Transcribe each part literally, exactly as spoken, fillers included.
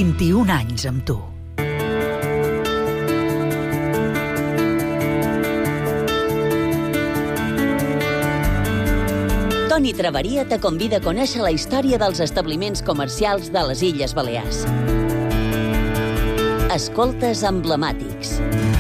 vint-i-un anys amb tu. Toni Traveria te convida a conèixer la història dels establiments comercials de les Illes Balears. Escoltes emblemàtics.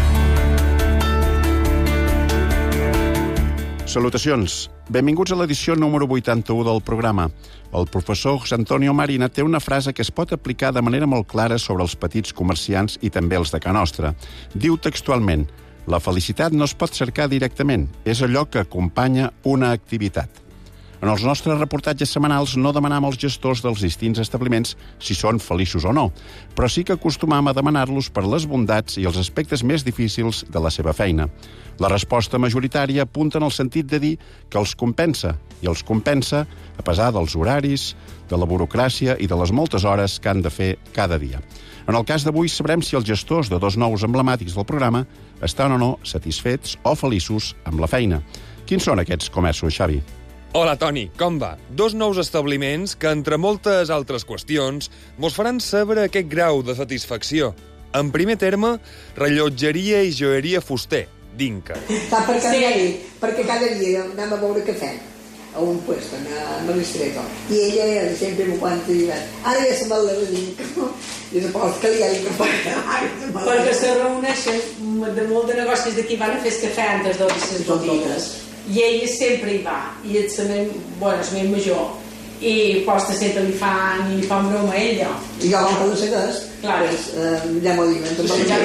Salutacions. Benvinguts a l'edició número vuitanta-u del programa. El professor José Antonio Marina té una frase que es pot aplicar de manera molt clara sobre els petits comerciants i també els de Ca Nostra. Diu textualment: la felicitat no es pot cercar directament, és allò que acompanya una activitat. En els nostres reportatges setmanals no demanam als gestors dels distints establiments si són feliços o no, però sí que acostumam a demanar-los per les bondats i els aspectes més difícils de la seva feina. La resposta majoritària apunta en el sentit de dir que els compensa, i els compensa a pesar dels horaris, de la burocràcia i de les moltes hores que han de fer cada dia. En el cas d'avui sabrem si els gestors de dos nous emblemàtics del programa estan o no satisfets o feliços amb la feina. Quins són aquests comerços, Xavi? Hola, Toni, com va? Dos nous establiments que, entre moltes altres qüestions, mos faran saber aquest grau de satisfacció. En primer terme, rellotgeria i joieria Fuster, d'Inca. Sap per què sí. Anava? Perquè cada dia anem a beure cafè a un puesto, a l'Estreto. I ella era sempre m'ho quanta i va, ara ja se me'l leva d'Inca. I després que li ha dit que pot perquè se reuneixen de molt de negocis d'aquí, van a fer cafè antes de les botigues. I ella sempre hi va, i és la meva, bueno, és més major, i posta sempre li fan, i li fan broma a ella. I jo vam poder ser des, clar. Pues, eh, ja m'ho diuen.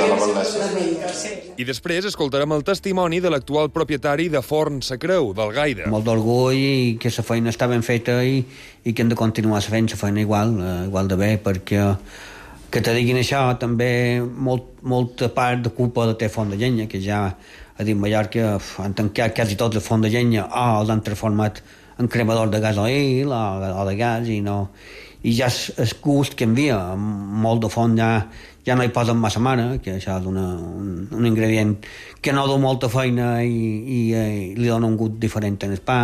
Sí, I després escoltarem el testimoni de l'actual propietari de Forn Sa Creu, del Gaida. Molt d'orgull i que la feina està ben feta i, i que hem de continuar fent la feina igual, eh, igual de bé, perquè que te diguin això també molt, molta part de culpa de té Font de Llenya, que ja a dir Mallorca han tancat quasi tot el font de llenya o l'han transformat en cremador de gasoil o, o de gas i, no, i ja és, és gust canvia, molt de font ja, ja no hi posen massa mare, que això és una, un, un ingredient que no du molta feina i, i, i li dona un gust diferent en el pa.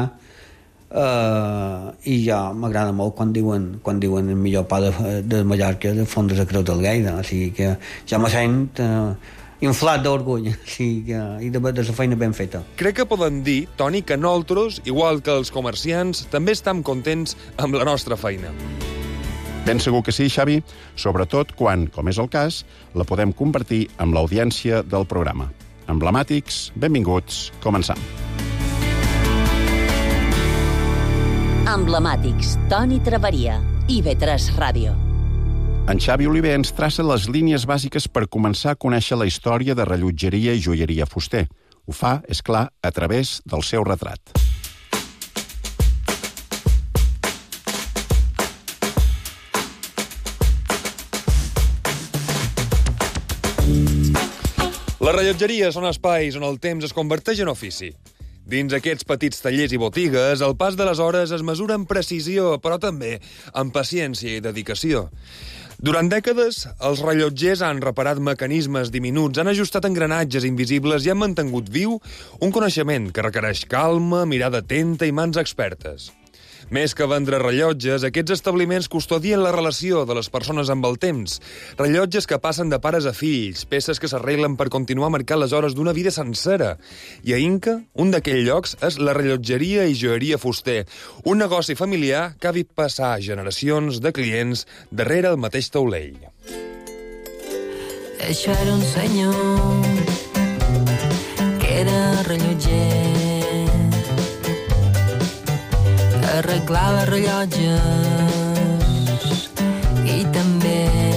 Uh, i ja m'agrada molt quan diuen, quan diuen el millor pa de, de Mallorca de Font de Sa Creu del Gaida, o sigui que ja me sent uh, inflat d'orgull, sí, i de, de la feina ben feta. Crec que poden dir, Toni, que nosaltres, igual que els comerciants, també estem contents amb la nostra feina. Ben segur que sí, Xavi, sobretot quan, com és el cas, la podem convertir en l'audiència del programa. Emblemàtics, benvinguts, començam. Emblemàtics, Toni Traveria, I V tres Ràdio. En Xavi Oliver ens traça les línies bàsiques per començar a conèixer la història de rellotgeria i joieria Fuster. Ho fa, és clar, a través del seu retrat. Les rellotgeries són espais on el temps es converteix en ofici. Dins aquests petits tallers i botigues, el pas de les hores es mesura amb precisió, però també amb paciència i dedicació. Durant dècades, els rellotgers han reparat mecanismes diminuts, han ajustat engranatges invisibles i han mantingut viu un coneixement que requereix calma, mirada atenta i mans expertes. Més que vendre rellotges, aquests establiments custodien la relació de les persones amb el temps. Rellotges que passen de pares a fills, peces que s'arreglen per continuar marcant les hores d'una vida sencera. I a Inca, un d'aquells llocs és la rellotgeria i joieria Fuster, un negoci familiar que ha vist passar generacions de clients darrere el mateix taulell. Això era un senyor que era rellotger, arreglava rellotges i també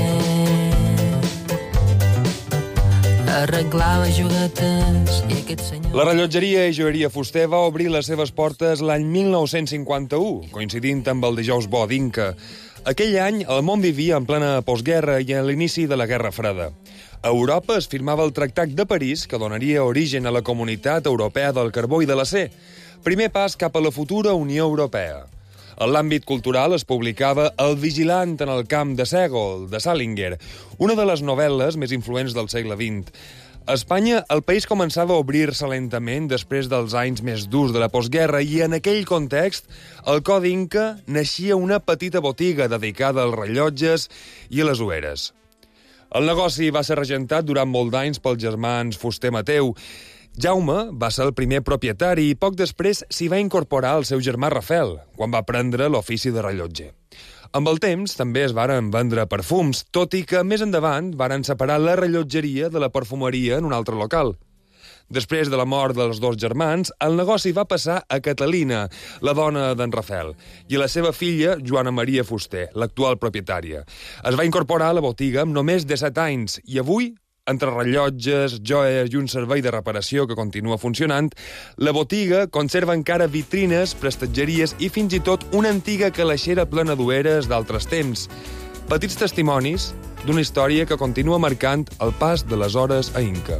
arreglava juguetes i aquest senyor... La rellotgeria i joieria Fuster va obrir les seves portes l'any mil nou-cents cinquanta-u, coincidint amb el dijous bo d'Inca. Aquell any el món vivia en plena postguerra i a l'inici de la Guerra Freda. A Europa es firmava el Tractat de París, que donaria origen a la Comunitat Europea del Carbó i de l'Acer. Primer pas cap a la futura Unió Europea. En l'àmbit cultural es publicava El vigilant en el camp de Ségol, de Salinger, una de les novel·les més influents del segle vint. A Espanya, el país començava a obrir-se lentament després dels anys més durs de la postguerra i en aquell context, al Codi Inca naixia una petita botiga dedicada als rellotges i a les ulleres. El negoci va ser regentat durant molt d'anys pels germans Fuster Mateu. Jaume va ser el primer propietari i poc després s'hi va incorporar el seu germà Rafel, quan va prendre l'ofici de rellotger. Amb el temps també es varen vendre perfums, tot i que més endavant varen separar la rellotgeria de la perfumeria en un altre local. Després de la mort dels dos germans, el negoci va passar a Catalina, la dona d'en Rafel, i a la seva filla, Joana Maria Fuster, l'actual propietària. Es va incorporar a la botiga amb només disset anys i avui, entre rellotges, joies i un servei de reparació que continua funcionant, la botiga conserva encara vitrines, prestatgeries i fins i tot una antiga calaixera plena d'ulleres d'altres temps. Petits testimonis d'una història que continua marcant el pas de les hores a Inca.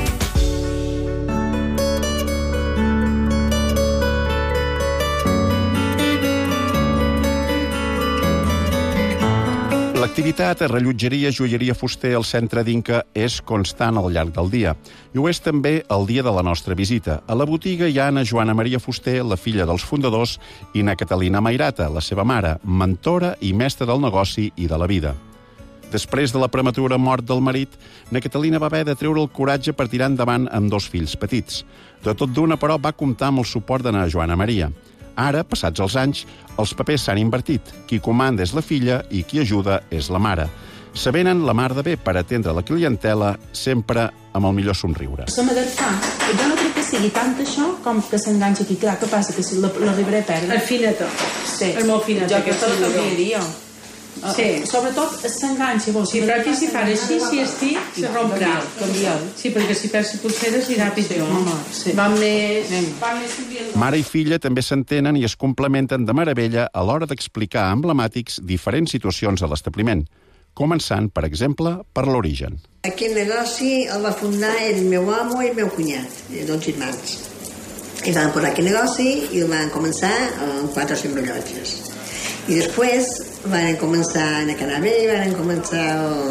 L'activitat a rellotgeria, joieria Fuster al centre d'Inca és constant al llarg del dia. I ho és també el dia de la nostra visita. A la botiga hi ha Anna Joana Maria Fuster, la filla dels fundadors, i na Catalina Mairata, la seva mare, mentora i mestra del negoci i de la vida. Després de la prematura mort del marit, na Catalina va haver de treure el coratge per tirar endavant amb dos fills petits. De tot d'una, però, va comptar amb el suport de na Joana Maria. Ara, passats els anys, els papers s'han invertit. Qui comanda és la filla i qui ajuda és la mare. S'avenen la mar de bé per atendre la clientela sempre amb el millor somriure. Se m'adaptar. Jo no crec que sigui tant això com que s'enganxa aquí. Clar, què passa? Que si l'arribaré a perdre. És fineta. Sí. És molt fineta. Jo aquesta la canviaria. Sí. Sobretot s'enganxa. Sí, però aquí si fa així, si estic, se romprà. Sí, perquè si perds pulseres irà pitjor. Sí. Van més... Van més... Mare i filla també s'entenen i es complementen de meravella a l'hora d'explicar emblemàtics diferents situacions a l'establiment, començant, per exemple, per l'origen. Aquest negoci el va fundar el meu amo i el meu cunyat, els dos germans. I van posar aquest negoci i el van començar amb quatre o cinc rellotges. I després van començar a quedar bé, van començar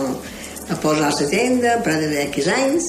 a posar la tenda, però de X anys,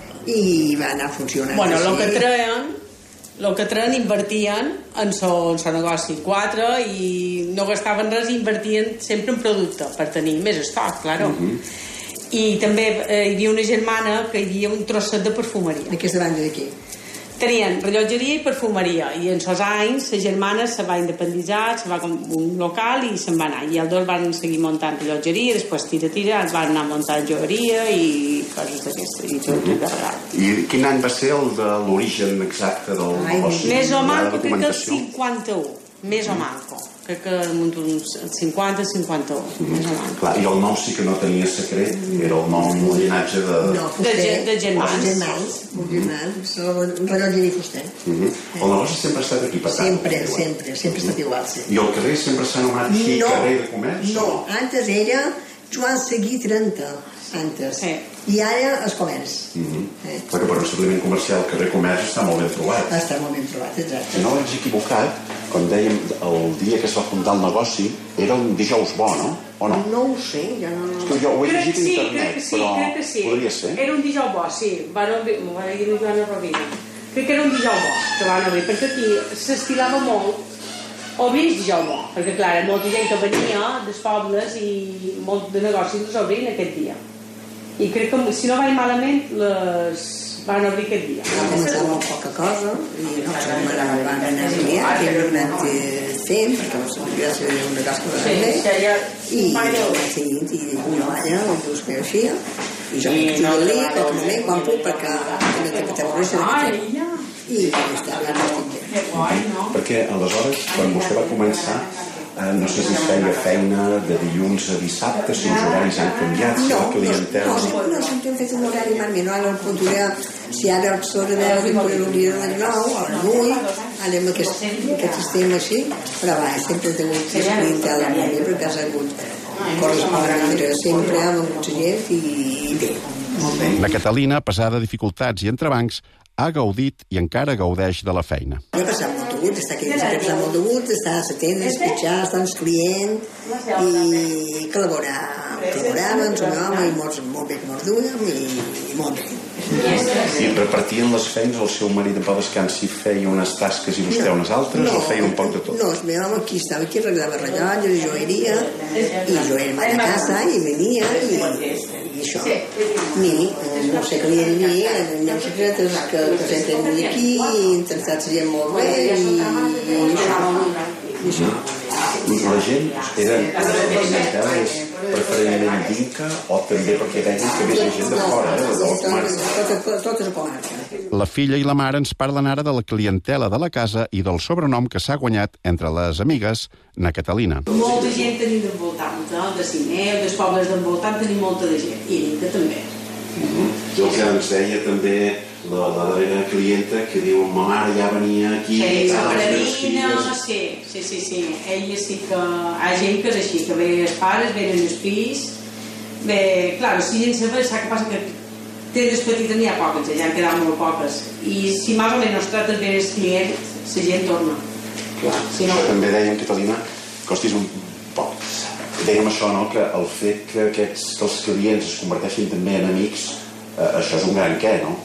i va anar funcionant. Bueno, així. el que treien, el que treien invertien en son, son negoci. Quatre, i no gastaven res, invertien sempre en producte, per tenir més estoc, claro. Uh -huh. I també eh, hi havia una germana que hi havia un trosset de perfumeria. Aquesta banda d'aquí. Tenien rellotgeria i perfumeria, i en sos anys la germana se va independitzar, se va com un local i se'n va anar, i els dos van seguir muntant rellotgeria, després tira tira van anar muntant joieria i coses d'aquestes, i tot encarregat. I quin any va ser el de l'origen exacte del negoci? Més o manco, crec que el cinquanta-u, més o manco, crec que uns cinquanta cinquanta-u, més o manco. Clar, i el nom sí que no tenia secret, era el nom, el llinatge de... No, Fuster. De germans. De germans, de germans, un rellotgeria Fuster. El negoci sempre ha estat aquí, per tant. Sempre, sempre, sempre ha estat igual, sí. I el carrer sempre s'ha anomenat així, carrer de comerç? No, antes era Joan Seguí trenta, antes. Sí. I ara els comerç. Eh? Perquè per un establiment comercial el carrer comerç està molt ben trobat. Està molt ben trobat, exacte. Si no vaig equivocat, com dèiem, el dia que es va fundar el negoci era un dijous bo, no? O no? No ho sé, jo no... És que jo ho he Crec llegit que a sí, internet, crec que sí, però crec que sí. podria ser. Era un dijous bo, sí. Van obrir, m'ho va dir la Joana Rovira. Crec que era un dijous bo que van obrir, perquè aquí s'estilava molt obrir el dijous bo, perquè clar, molta gent que venia dels pobles i molt de negocis els obrien aquest dia. I crec que, si no vaig malament, les van obrir aquest dia. Va començar molt poca cosa, i no, van anar clients, que no van fent, perquè ja se veia una cosa que va bé, i vaig seguint, i una balla, el que us coneixia, i jo m'he ajudat-li, pel moment, quan puc, perquè no té que tenir res de i està bé, no estic bé. Perquè, aleshores, quan vostè va començar, Eh, no sé si es feia feina de dilluns a dissabte, si els horaris han canviat, si no, la clientela... No, no, no, sempre hem fet un horari malament, no? Ara el podria, si ara a l'hora de deu, podria obrir a les nou, a les vuit, ara amb aquest, aquest sistema així, però va, sempre he tingut que clientela molt bé, perquè has hagut correspondre sempre amb molta gent i bé, molt bé. La Catalina, a pesar de dificultats i entrebancs, ha gaudit i encara gaudeix de la feina. Jo he passat molt de gust, està aquí, he passat molt de gust, estar a la tenda, espitxar, estar amb els clients i col·laborar, col·laboràvem, un home i molt, molt bé que mos duem i, i molt bé. I repartien les feines, el seu marit en pau descansi feia unes tasques i vostè unes altres, o feien un poc de tot? No, el meu home aquí estava aquí, arreglava rellotges, joieria, i jo era a casa i venia, i, i això. Ni, no sé què li havia, no sé què, que, que sempre venia aquí, i interessats seien molt bé, i, i això. I això. La gent era preferentment d'Inca o també perquè deien que ve gent de fora, eh, de la comarca? Tota la comarca. La filla i la mare ens parlen ara de la clientela de la casa i del sobrenom que s'ha guanyat entre les amigues, na Catalina. Molta gent tenim d'envoltant, eh? De Sineu, dels pobles d'envoltant tenim molta de gent, i Inca també. Mm-hmm. El que ens deia també la, la darrera clienta que diu ma mare ja venia aquí sí, a les meves filles. Sí, sí, sí, sí. Ella sí que... Hi ha gent que és així, que ve els pares, venen els fills, bé, clar, si gent saber, sap què passa que tendes petites n'hi ha poques, ja han quedat molt poques, i si més o menys trates bé els clients, la gent torna. Clar, si no... també dèiem, Catalina, costis un poc. Dèiem això, no?, que el fet que, aquests, que els clients es converteixin també en amics, eh, això és un gran què, no?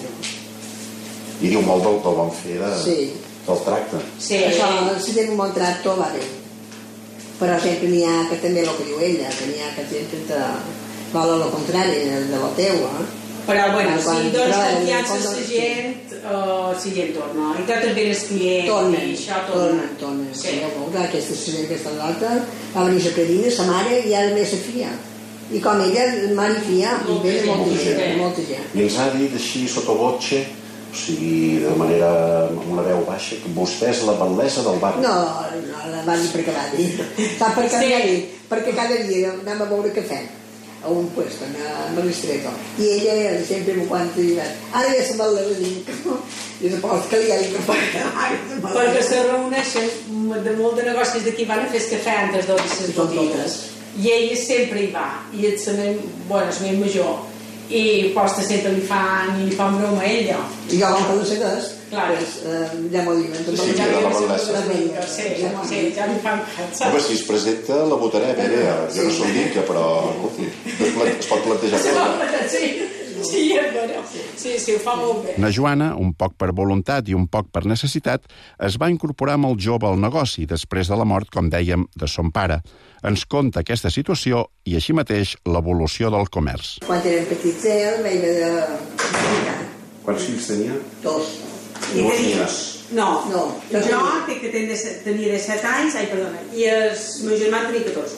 I diu molt del, del bon fer de, sí. del tracte. Sí. Això, si tenen un bon tracte, va bé. Però sempre n'hi ha que també el que diu ella, que n'hi ha que sempre te val el contrari de la teua. Però, bueno, quan, si dones confiança a la gent, uh, si gent torna. I tot també els clients, tornen, i això torna. Tornen, tornen. Sí. Sí, aquesta gent, aquesta l'altra, va venir la Predina, la mare, i ara més se fia. I com ella, mare i fia, i ve de molta gent, molta gent. I ens ha dit així, sota voce, o sigui, de manera, amb una veu baixa, que vostè és la batlessa del barri. No, no, la va dir perquè va dir. Sap per què sí. Va dir? Perquè cada dia anem a beure cafè a un puesto, a l'Estreto. I ella sempre m'ho quan diu, ara ja se me'l va dir, i després que li ha dit que perquè se reuneixen de molt de negocis d'aquí, van a fer el cafè antes de les botigues. I ella sempre hi va, i és la meva, bueno, és la meva major, i posta sempre li fan i li fan broma a ella. I jo com que no sé què claro. Pues, uh, ja m'ho diuen. Sí, sí, ja la batlessa. Sí, sí, ja li fan cansar. Home, si es presenta la votarem, eh? Jo no soc d'Inca, però es pot plantejar tot. Sí, sí, és vera. Sí, sí, ho fa molt bé. Na Joana, un poc per voluntat i un poc per necessitat, es va incorporar molt jove al negoci després de la mort, com dèiem, de son pare. Ens conta aquesta situació i així mateix l'evolució del comerç. Quan érem petits, el vaig de... Quants fills tenia? Dos. I Dues tenia... nines. No, no. Jo que tenia de set anys, ai, perdona, i el meu germà tenia catorze.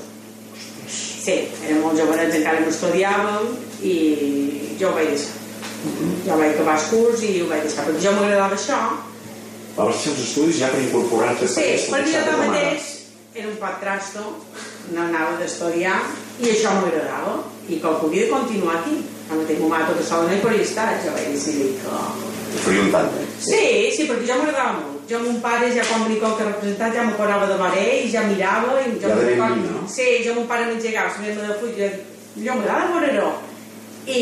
Sí, érem molt jovenets, encara no estudiàvem, i jo ho vaig deixar. Jo vaig acabar els curs i ho vaig deixar, perquè jo m'agradava això. Va deixar els estudis ja per incorporar-te? Sí, perquè jo de mateix era un poc trasto, no anava d'estudiar, i això m'agradava, i que ho podia continuar aquí. Al mateix moment tota sola no hi podia estar, jo vaig decidir que... Faria un tant, eh? Sí, sí, perquè jo m'agradava molt. Jo, mon pare, ja quan venia qualque representant, ja m'acordava de veure ell, ja mirava... I jo ja de ben quan... no? Sí, jo mon pare m'engegava, la meva de full, jo, jo m'agrada veure-ho. I,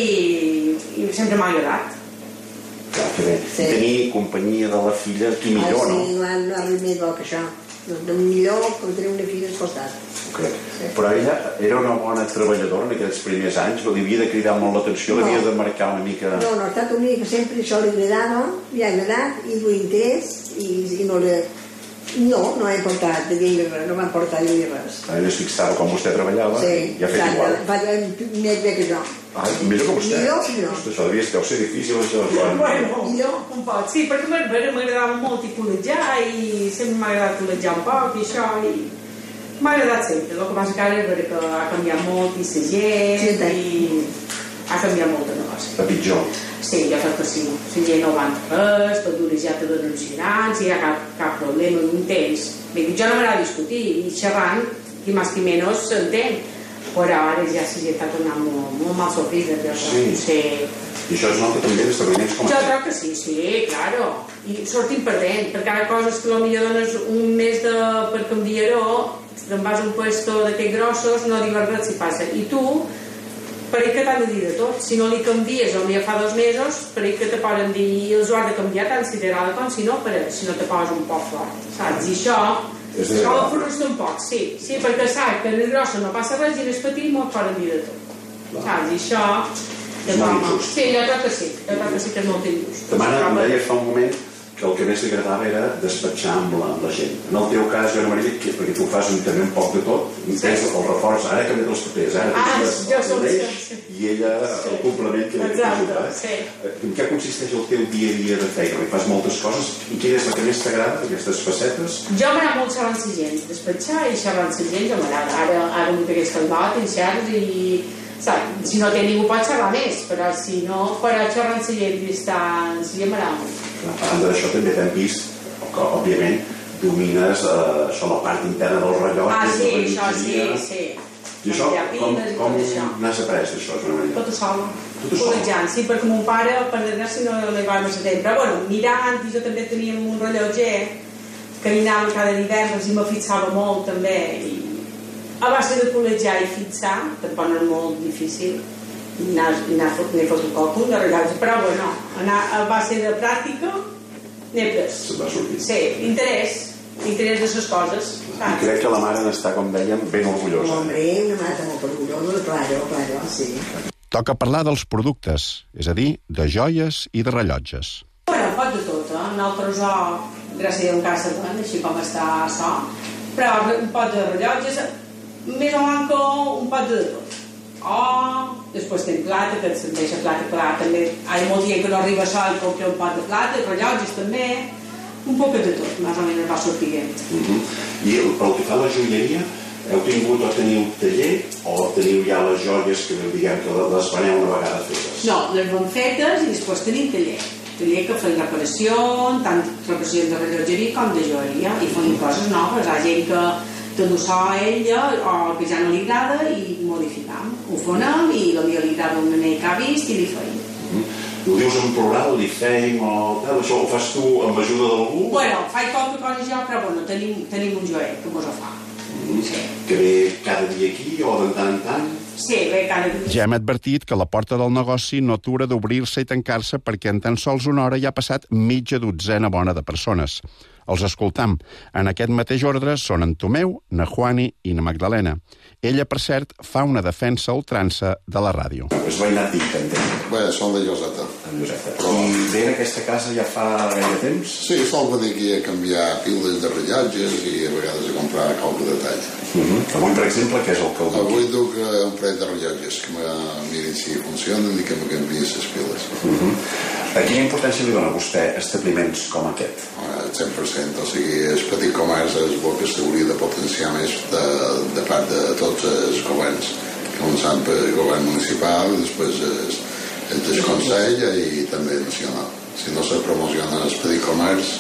I sempre m'ha agradat. Clar, que bé. Sí. Tenir companyia de la filla, qui millor, ah, no? Sí, no, no ha res més bo que això. De millor que tenir una filla al costat. Okay. Sí. Però ella era una bona treballadora en aquells primers anys, li havia de cridar molt l'atenció, no. L'havia de marcar una mica... No, no, ha estat una mica que sempre això li agradava, li ha agradat, i duia interès, i, i no li... No, no ha importat de dir res, no m'ha importat de dir res. Ella es fixava com vostè treballava, sí, i ha fet exacte, igual. Sí, fa més bé que jo. Ah, millor que vostè? Millor, millor. Ostres, això devia ser difícil, això. Bueno, millor, un poc. Sí, perquè m'agradava molt i col·legiar, i sempre m'ha agradat col·legiar un poc, i això, i... M'ha agradat sempre. El que passa que ara és que ha canviat molt, i la gent, sí, i ha canviat molt el negoci. A pitjor. Sí, jo crec que sí. La gent no va res, tot dura ja te denunciaran, si hi ha cap, cap problema en un temps. Bé, jo no m'agrada discutir, i xerrant, i més que menys s'entén. Però ara ja la gent està tornant molt, molt mal sorpresa. Sí. Sí. I això es nota també d'establiments com jo crec que sí, sí, claro. I sortim perdent, perquè ara coses que potser dones un mes de, per canviar-ho, te'n vas a un puesto d'aquests grossos, no digues res si passa. I tu, per ell que t'han de dir de tot. Si no li canvies, o ja fa dos mesos, per ell que te poden dir els ho has de canviar tant si t'agrada com si no, per, si no te poses un poc fort, saps? I això, això ho frustra un poc, sí, sí, perquè saps que en el grosso no passa res i en el petit m'ho poden dir de tot, saps? I això, És molt injust. Sí, jo crec que sí, jo crec que sí que és molt injust. Ta mare em deia fa un moment que el que més li agradava era despatxar amb la, amb la gent. En el teu cas, Joana Maria, que, perquè tu fas un, també un poc de tot, sí. Tens el reforç, ara he canviat els papers, ara ah, tens jo el som l'eix, sí. I ella sí. El complement que li ha ajudat. Sí. En què consisteix el teu dia a dia de feina? Perquè fas moltes coses, i quina és la que més t'agrada, aquestes facetes? Jo m'agrada molt xerrar amb la gent, despatxar i xerrar amb la gent, jo m'agrada. Ara, ara m'ho t'hagués calmat, en xerrs i... Saps? Si no té ningú pot xerrar més, però si no, farà xerrar amb la gent i estar amb la gent m'agrada molt. A banda d'això també t'hem vist que, òbviament, domines eh, això, la part interna dels rellotges. Ah, sí, això, sí, sí. I això, com, com n'has après d'això, Joana Maria? Tot sola. Col·legiant, sí, perquè mon pare, per desgràcia, no li va massa temps. Però, bueno, mirant, i jo també tenia un rellotger que hi anava cada divendres i me fixava molt, també. I a base de col·legiar i fixar, tampoc no és molt difícil, n'he fotut qualcun de rellotge, però, bueno, anar a base de pràctica, n'he pres. Se't va sortir. Sí, interès, interès de les coses. I crec que la mare n'està, com dèiem, ben orgullosa. Hombre, una mare està molt orgullosa, claro, claro, sí. Toca parlar dels productes, és a dir, de joies i de rellotges. Bueno, pot de tot, eh? Nosaltres, oh, gràcies a un cas de vent, així com està això, però un pot de rellotges, més o manco un pot de tot. Oh, després tenim plata, que et serveix a plata, clar, també hi ha molt gent que no arriba sol i compra un pot de plata, rellotges també, un poc de tot, més o menys va sortir. Uh-huh. I pel que fa a la joieria, heu tingut o teniu taller o teniu ja les joies que diguem que les veneu una vegada fetes? No, les van fetes i després tenim taller. Taller que feim reparacions, tant reparacions de rellotgeria com de joieria, i feim coses noves. Hi ha gent que tot ho sa ella o que ja no li agrada i modificam. Ho fonem i potser li agrada un nen que ha vist i li feim. Uh-huh. Ho dius en plural, li feim o tal, això ho fas tu amb ajuda d'algú? Bueno, faig qualque cosa jo, però bueno, tenim, tenim un joer que mos ho fa. Mm. Sí. Que ve cada dia aquí o de tant en tant? Sí, ve cada dia. Ja hem advertit que la porta del negoci no atura d'obrir-se i tancar-se perquè en tan sols una hora ja ha passat mitja dotzena bona de persones. Els escoltam. En aquest mateix ordre són en Tomeu, na Juani i na Magdalena. Ella, per cert, fa una defensa a ultrança de la ràdio. És veïnat d'Ic, entenc. Bé, som de Lloseta. En Lloseta. Però... I ve en aquesta casa ja fa gaire temps? Sí, sol venir aquí a canviar piles de rellotges i a vegades a comprar qualque detall. Uh-huh. Avui, per exemple, què és el que el duc? Avui duc un parell de rellotges que me mirin si funcionen i que me canviïn les piles. Uh-huh. A quina importància li dona a vostè establiments com aquest? El cent per cent, o sigui, el petit comerç és el que s'hauria de potenciar més de, de part de tots els governs, començant pel govern municipal, després el, el del Consell i també nacional. Si no se promociona el petit comerç,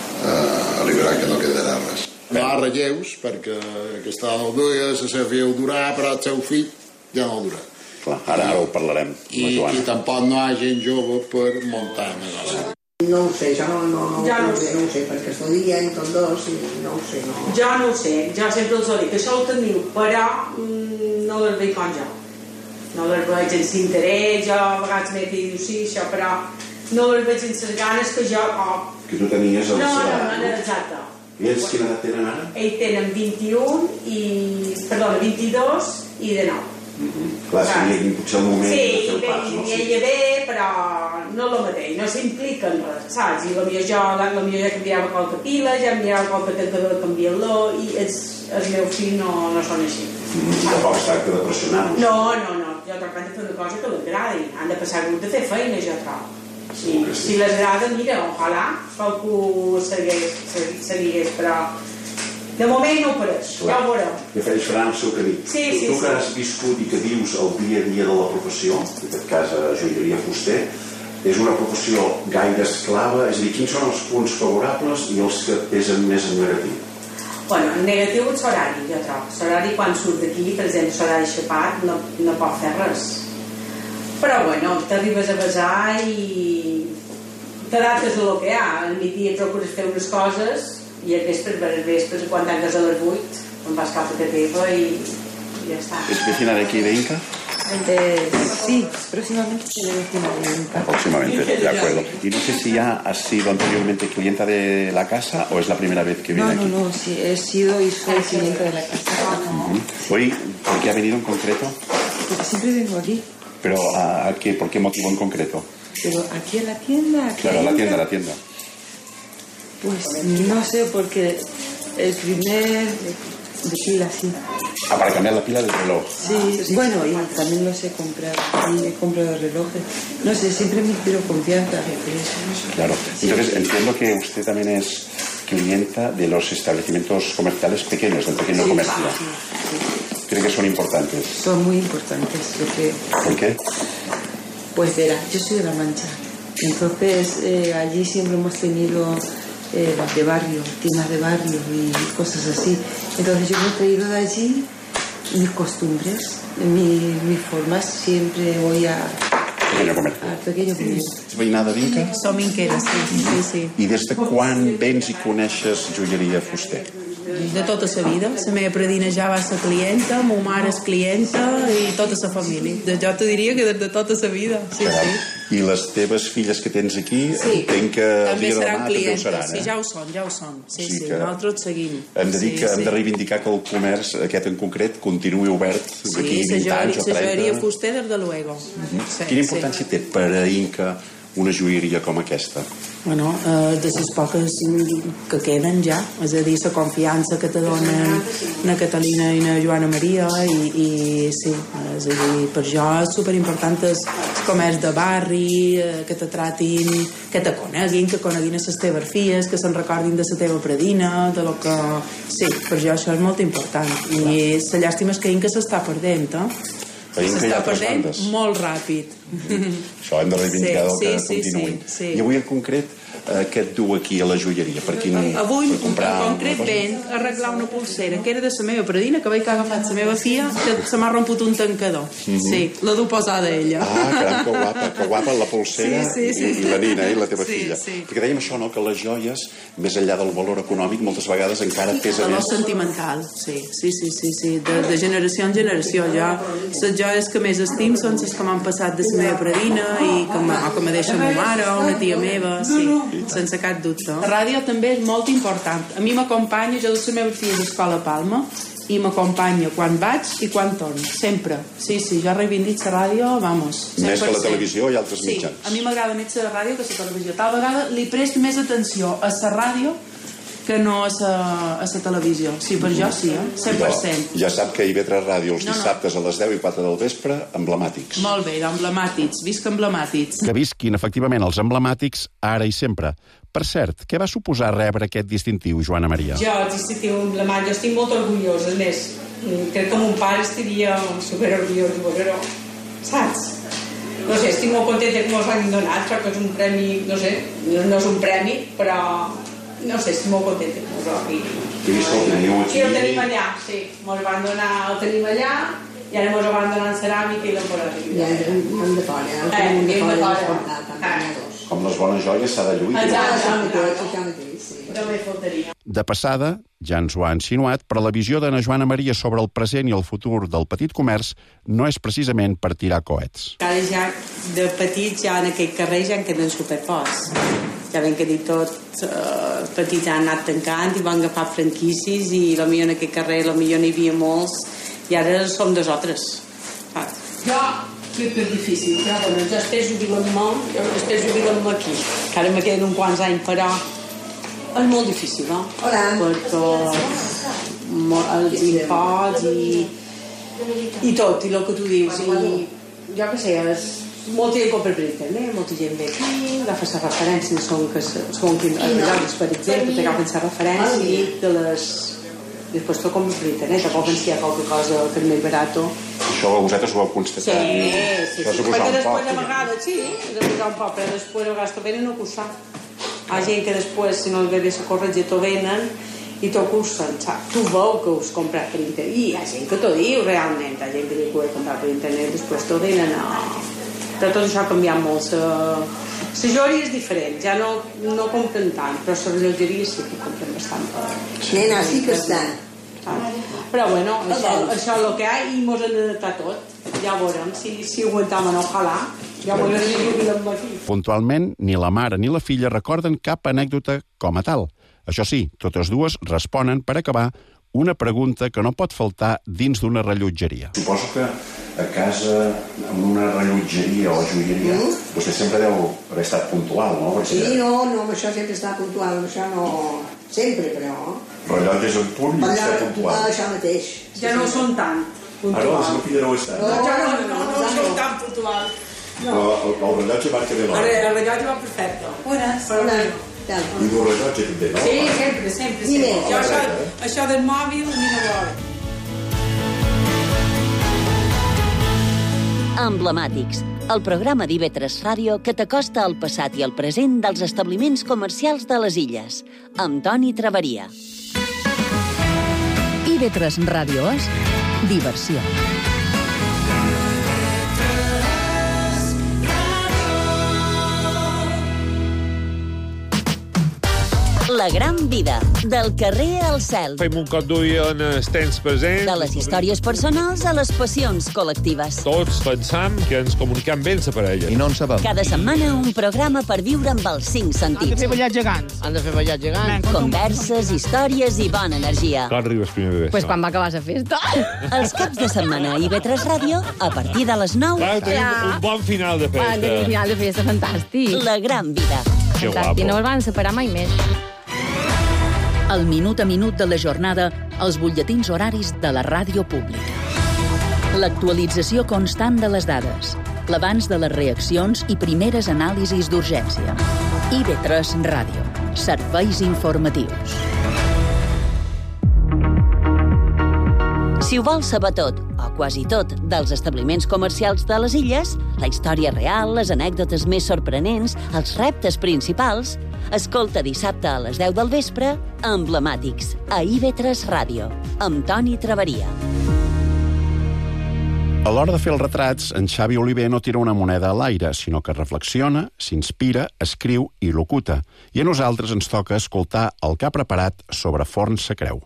eh, arribarà que no quedarà res. No hi ha relleus, perquè aquesta no ho duia, la seva filla ho durà, però el seu fill ja no ho durà. Clar, ara, ara ho parlarem amb I, la Joana. I tampoc no hi ha gent jove per muntar negoci. No ho sé, jo no, no, no, ja no, no, ho sé. no ho sé, perquè estudien tots dos i no ho sé. No. Jo no ho sé, jo sempre els dic, això ho teniu, però mm, no les veig com jo. No les veig en l'interès, jo a vegades m'he dit, sí, això, però no les veig en les ganes que jo... Oh. Que tu tenies el no, seva no, edat, no, exacte. I ells quina edat tenen ara? Ells tenen vint-i-un i... perdona, vint-i-dos i de nou. Mm-hmm. Clar, seria potser el moment sí, de fer el pas, no? Sí, i ella ve, però no el mateix, no s'implica en res, saps? I potser jo, potser ja canviava qualque pila, ja mirava qualque tancador, canvia-lo, i els, els meus fills no, no són així. Mm-hmm. Tampoc es tracta de pressionar-los. No, no, no, jo tracto de fer una cosa que l'agradi, han de passar gust de fer feina, jo trobo. Si, sí. Si les agrada, mira, ojalà qualcú segueix, segueix, però de moment no ho pareix, ja ho veureu. Que feix Fran, el que dic. Sí, sí, tu sí. que has viscut i que vius el dia a dia de la professió, en aquest cas a joieria fuster, és una professió gaire esclava, és a dir, quins són els punts favorables i els que pesen més en negatiu? Bueno, en negatiu és l'horari, jo trobo. L'horari quan surt d'aquí, per exemple, l'horari xapat, no, no pot fer res. Però bueno, t'arribes a besar i t'adaptes a lo que hi ha. Al migdia procures fer unes coses i al vespre, per al vespre, quan tanques a les vuit, em vas cap a la teva i, i ja està. ¿Es vecina de aquí de Inca? Eh, sí, próximamente seré vecina de Inca. Próximamente, de acuerdo. Y no sé si ya has sido anteriormente clienta de la casa o es la primera vez que viene no, aquí. No, no, sí, he sido y soy clienta de la casa. Uh-huh. ¿Hoy por qué ha venido en concreto? Porque siempre vengo aquí. Pero, ¿a qué, ¿por qué motivo en concreto? Pero aquí en la tienda... aquí Claro, la entra- tienda, la tienda. Pues no sé, porque el primer de pila, sí. Ah, para cambiar la pila del reloj. Sí, bueno, y también los he comprado. Y he comprado relojes. No sé, siempre me quiero confianza. Claro. Entonces, entiendo que usted también es clienta de los establecimientos comerciales pequeños, del pequeño Sí, comercio. sí, sí. ¿Cree que son importantes? Son muy importantes, porque, ¿Por qué? pues verá, yo soy de La Mancha. Entonces, eh, allí siempre hemos tenido eh, de barrio, tiendas de barrio y cosas así. Entonces yo me he traído de allí mis costumbres, mi, mis formas. Siempre voy a, Pequeño comercio. al pequeño comercio. És veïnada d'Inca? Som inqueres, sí, sí, sí. I des de quan vens i coneixes joieria Fuster? De tota la vida. La meva predina ja va ser clienta, ma mare és clienta i tota la família. De, jo te diria que des de tota la vida, sí, sí. I les teves filles que tens aquí, Sí, entenc que el també dia de seran demà també ho clientes, seran, sí, eh? ja ho són, ja ho són. Sí, Sí sí, que- nosaltres seguim. Hem de dir sí, que hem sí. de reivindicar que el comerç, aquest en concret, continuï obert d'aquí Sí, vint la anys o joieria, la joieria trenta. Fuster, des de luego. Sí, Quina importància té per a Inca una joieria com aquesta? Bueno, eh, de les poques que queden ja, és a dir, la confiança que te donen na Catalina i na Joana Maria i, i sí, és a dir, per jo és superimportant el comerç de barri, eh, que te tratin, que te coneguin, que coneguin les teves filles, que se'n recordin de la teva predina, de lo que... Sí, per jo això és molt important i la llàstima és que Inca s'està perdent, eh? A Inca hi ha S'està altres perdent bandes. molt ràpid. Això hem de reivindicar Sí, que sí, sí, continuïn. sí, sí. I avui en concret, eh, què et du aquí a la joieria? Per quin, Avui, per comprar en concret, alguna cosa? venc a arreglar una pulsera que era de la meva predina, que vaig que ha agafat la meva filla, que se m'ha romput un tancador. Sí, la du posada ella. Ah, caram, que guapa, que guapa la pulsera Sí, sí, sí. I, i la nina, eh, la teva Sí, filla. sí. Perquè dèiem això, no?, que les joies, més enllà del valor econòmic, moltes vegades encara pesa Valor més. sentimental, sí, sí, sí, sí, sí. De, de generació en generació. Jo, les joies que més estim són les que m'han passat de la meva predina i que, me, o que me deixa ma mare o una tia meva, sí, sense cap dubte. La ràdio també és molt important. A mi m'acompanya, jo de la meva filla d'Escola Palma, i m'acompanya quan vaig i quan torno, sempre. Sí, sí, jo reivindic la ràdio, vamos, cent per cent. Més que la televisió i altres Sí, mitjans. a mi m'agrada més la ràdio que la televisió. Tal vegada li presto més atenció a la ràdio que no a la, a la televisió. Sí, per jo sí, eh? cent per cent. Ja sap que I V tres Ràdio els No, no. dissabtes a les deu i quatre del vespre, emblemàtics. Molt bé, emblemàtics, visc emblemàtics. Que visquin, efectivament, els emblemàtics ara i sempre. Per cert, què va suposar rebre aquest distintiu, Joana Maria? Jo, el distintiu emblemàtic, jo estic molt orgullosa, és més, crec que mon pare estaria superorgullós de veure-ho, saps? No sé, estic molt contenta que mos l'hagin donat, perquè és un premi, no sé, no, no és un premi, però, no sé, estic molt contenta que mos l'hagin. I vist que el teniu aquí... Sí, el tenim allà, sí, mos van donar, el tenim allà, i ara mos el van donar en ceràmica i l'emporàmica. Ja, hem de fora, el Eh, tenim de hem de fora, fora. hem de fora. Com les bones joies s'ha de lluir. Exacte. Això mateix, això mateix, sí. També faltaria. De passada, ja ens ho ha insinuat, però la visió de na Joana Maria sobre el present i el futur del petit comerç no és precisament per tirar coets. Ara ja, de petits, ja en aquell carrer ja en queden superpocs. Ja ben que dir tot, eh, petits han anat tancant i van agafar franquícies i potser en aquell carrer potser n'hi havia molts i ara som nosaltres. Ah. Jo crec que és difícil, però bueno, jo espero jubilar-me, jo espero jubilar-me aquí, que ara me queden uns quants anys, però és molt difícil, no? Hola. Perquè mo- els imposts i, i tot, i el que tu dius, i jo què sé, és, molta gent compra per internet, molta gent ve aquí, agafa les referències, són que són llocs, per exemple, t'agafen les referències de les... Després tot compra per internet, tampoc ens hi ha qualque cosa que és més barato. Això vosaltres ho heu constatat. Sí, sí, Això sí. suposa Perquè un després poc. a vegades, sí, de posar un poc, però després a vegades t'ho venen a cursar. Hi ha gent que després, si no els ve bé la corretja, t'ho venen i t'ho cursen, saps? Tu veu que us comprat per internet. I hi ha gent que t'ho diu realment, hi ha gent que diu que ho he comprat per internet, després t'ho venen a... Però tot això ha canviat molt. La, la joia és diferent, ja no, no compren tant, però la rellotgeria sí que compren bastant. Nena, sí que està. Però bueno, això, això és el que hi ha i mos hem d'adaptar tot. Ja veurem si, si aguantam o no, ojalà. Ja veurem si jubilem aquí. Puntualment, ni la mare ni la filla recorden cap anècdota com a tal. Això sí, totes dues responen, per acabar, una pregunta que no pot faltar dins d'una rellotgeria. Suposo que a casa, en una rellotgeria o joieria, mm. vostè sempre deu haver estat puntual, no? Perquè... Sí, no, no, amb això sempre està puntual, amb això no... Sempre, però... Rellotges en punt i està puntual. Això mateix. Ja no són tant puntual. Ah, no, la seva filla no ho està. No, no, no, no, no, no són tan puntual. Però el, el rellotge marca bé l'hora. El rellotge va perfecte. Buenas. Buenas. I el rellotge també, no? Sí, sempre, sempre. sempre. Jo això, això del mòbil, mira l'hora. Emblemàtics, el programa d'I V tres Ràdio que t'acosta al passat i al present dels establiments comercials de les Illes, amb Toni Traveria. I V tres Ràdio és diversió. La gran vida, del carrer al cel. Fem un cop d'ull en els temps presents. De les històries personals a les passions col·lectives. Tots pensam que ens comunicam bé la parella. I no en sabem. Cada setmana un programa per viure amb els cinc sentits. Han de fer ballar gegants. Han de fer ballar gegants. Converses, històries i bona energia. Quan arribes primer bebè? Pues quan va acabar la festa. Els caps de setmana a I V tres Ràdio, a partir de les nou... Clar, tenim ja. un bon final de festa. Tenim un final de festa fantàstic. La gran vida. Que guapo. No es van separar mai més. El minut a minut de la jornada, els butlletins horaris de la ràdio pública. L'actualització constant de les dades, l'abans de les reaccions i primeres anàlisis d'urgència. I V tres Ràdio. Serveis informatius. Si ho vols saber tot, o quasi tot, dels establiments comercials de les Illes, la història real, les anècdotes més sorprenents, els reptes principals, escolta dissabte a les deu del vespre, Emblemàtics, a I V tres Ràdio, amb Toni Traveria. A l'hora de fer els retrats, en Xavi Oliver no tira una moneda a l'aire, sinó que reflexiona, s'inspira, escriu i locuta. I a nosaltres ens toca escoltar el que ha preparat sobre Forn sa Creu.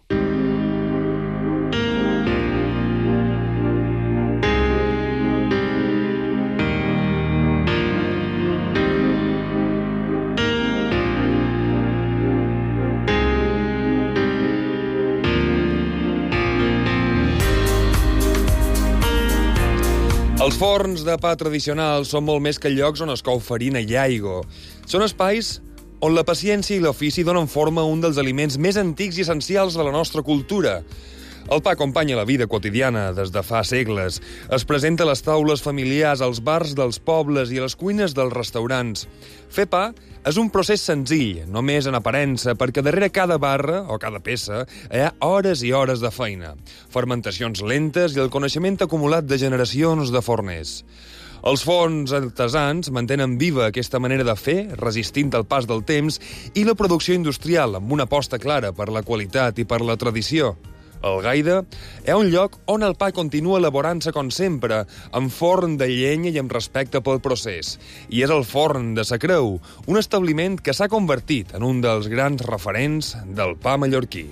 Els forns de pa tradicionals són molt més que llocs on es cou farina i aigua. Són espais on la paciència i l'ofici donen forma a un dels aliments més antics i essencials de la nostra cultura. El pa acompanya la vida quotidiana des de fa segles. Es presenta a les taules familiars, als bars dels pobles i a les cuines dels restaurants. Fer pa és un procés senzill, només en aparença, perquè darrere cada barra o cada peça hi ha hores i hores de feina, fermentacions lentes i el coneixement acumulat de generacions de forners. Els forns artesans mantenen viva aquesta manera de fer, resistint el pas del temps, i la producció industrial, amb una aposta clara per la qualitat i per la tradició. El Gaida és un lloc on el pa continua elaborant-se com sempre, amb forn de llenya i amb respecte pel procés. I és el Forn de sa Creu, un establiment que s'ha convertit en un dels grans referents del pa mallorquí.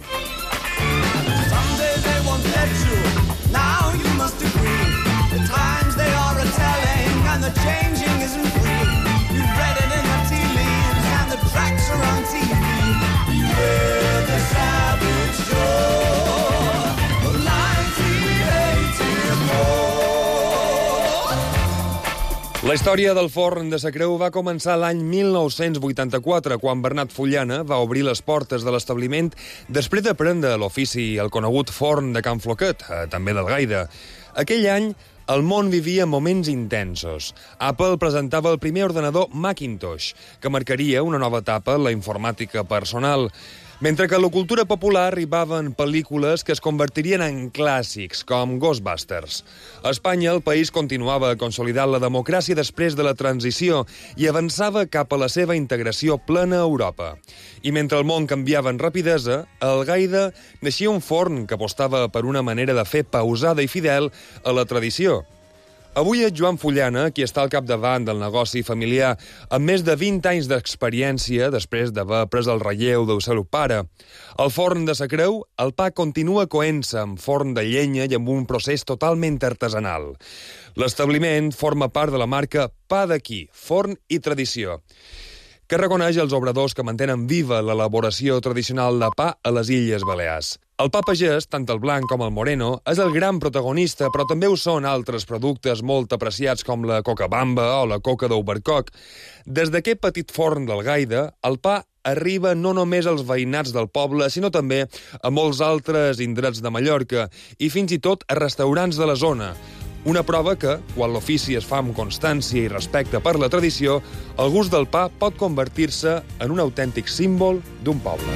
La història del Forn de sa Creu va començar l'any mil nou-cents vuitanta-quatre, quan Bernat Fullana va obrir les portes de l'establiment després d'aprendre l'ofici al conegut forn de Can Floquet, també del Gaida. Aquell any, el món vivia moments intensos. Apple presentava el primer ordenador Macintosh, que marcaria una nova etapa en la informàtica personal. Mentre que a la cultura popular arribaven pel·lícules que es convertirien en clàssics, com Ghostbusters. A Espanya, el país continuava consolidant la democràcia després de la transició i avançava cap a la seva integració plena a Europa. I mentre el món canviava en rapidesa, al Gaida naixia un forn que apostava per una manera de fer pausada i fidel a la tradició. Avui és Joan Fullana qui està al capdavant del negoci familiar, amb més de vint anys d'experiència després d'haver pres el relleu del seu pare. Al Forn de sa Creu, el pa continua coent-se amb forn de llenya i amb un procés totalment artesanal. L'establiment forma part de la marca Pa d'aquí, forn i tradició. que reconeix els obradors que mantenen viva l'elaboració tradicional de pa a les Illes Balears. El pa pagès, tant el blanc com el moreno, és el gran protagonista, però també ho són altres productes molt apreciats com la coca bamba o la coca d'Aubercoc. Des d'aquest petit forn del Gaida, el pa arriba no només als veïnats del poble, sinó també a molts altres indrets de Mallorca i fins i tot a restaurants de la zona. Una prova que, quan l'ofici es fa amb constància i respecte per la tradició, el gust del pa pot convertir-se en un autèntic símbol d'un poble.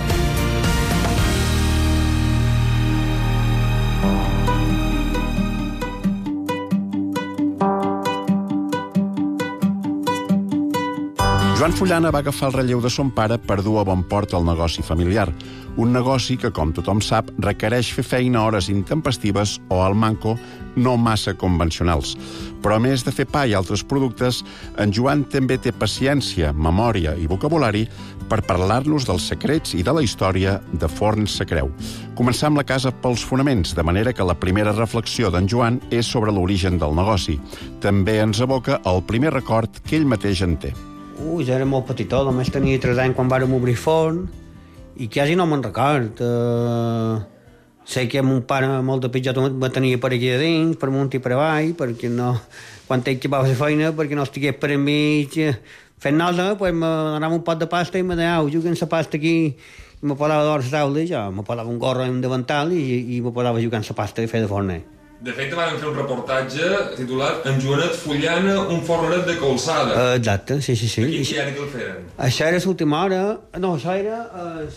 Joan Fullana va agafar el relleu de son pare per dur a bon port el negoci familiar. Un negoci que, com tothom sap, requereix fer feina a hores intempestives o, al manco, no massa convencionals. Però a més de fer pa i altres productes, en Joan també té paciència, memòria i vocabulari per parlar-nos dels secrets i de la història de Forns Sa Creu. Començar amb la casa pels fonaments, de manera que la primera reflexió d'en Joan és sobre l'origen del negoci. També ens evoca el primer record que ell mateix en té. Ui, ja era molt petitó, només tenia tres anys quan vàrem obrir forn i quasi no me'n record. Uh, sé que mon pare molt de pitjor me tenia per aquí de dins, per munt i per avall, perquè no, quan ell que va fer feina, perquè no estigués per enmig fent nosa, pues me donava un pot de pasta i me deia, au, juguen la pasta aquí, i me posava d'hora a la taula, i jo me posava un gorro i un davantal i, i me posava jugant la pasta i fer de forner. De fet, vam fer un reportatge titulat En Joanet Fullana, un fornet de colzada. Uh, exacte, sí, sí, sí. A quin diari que el feren? Això era l'última hora... No, això era... Uh,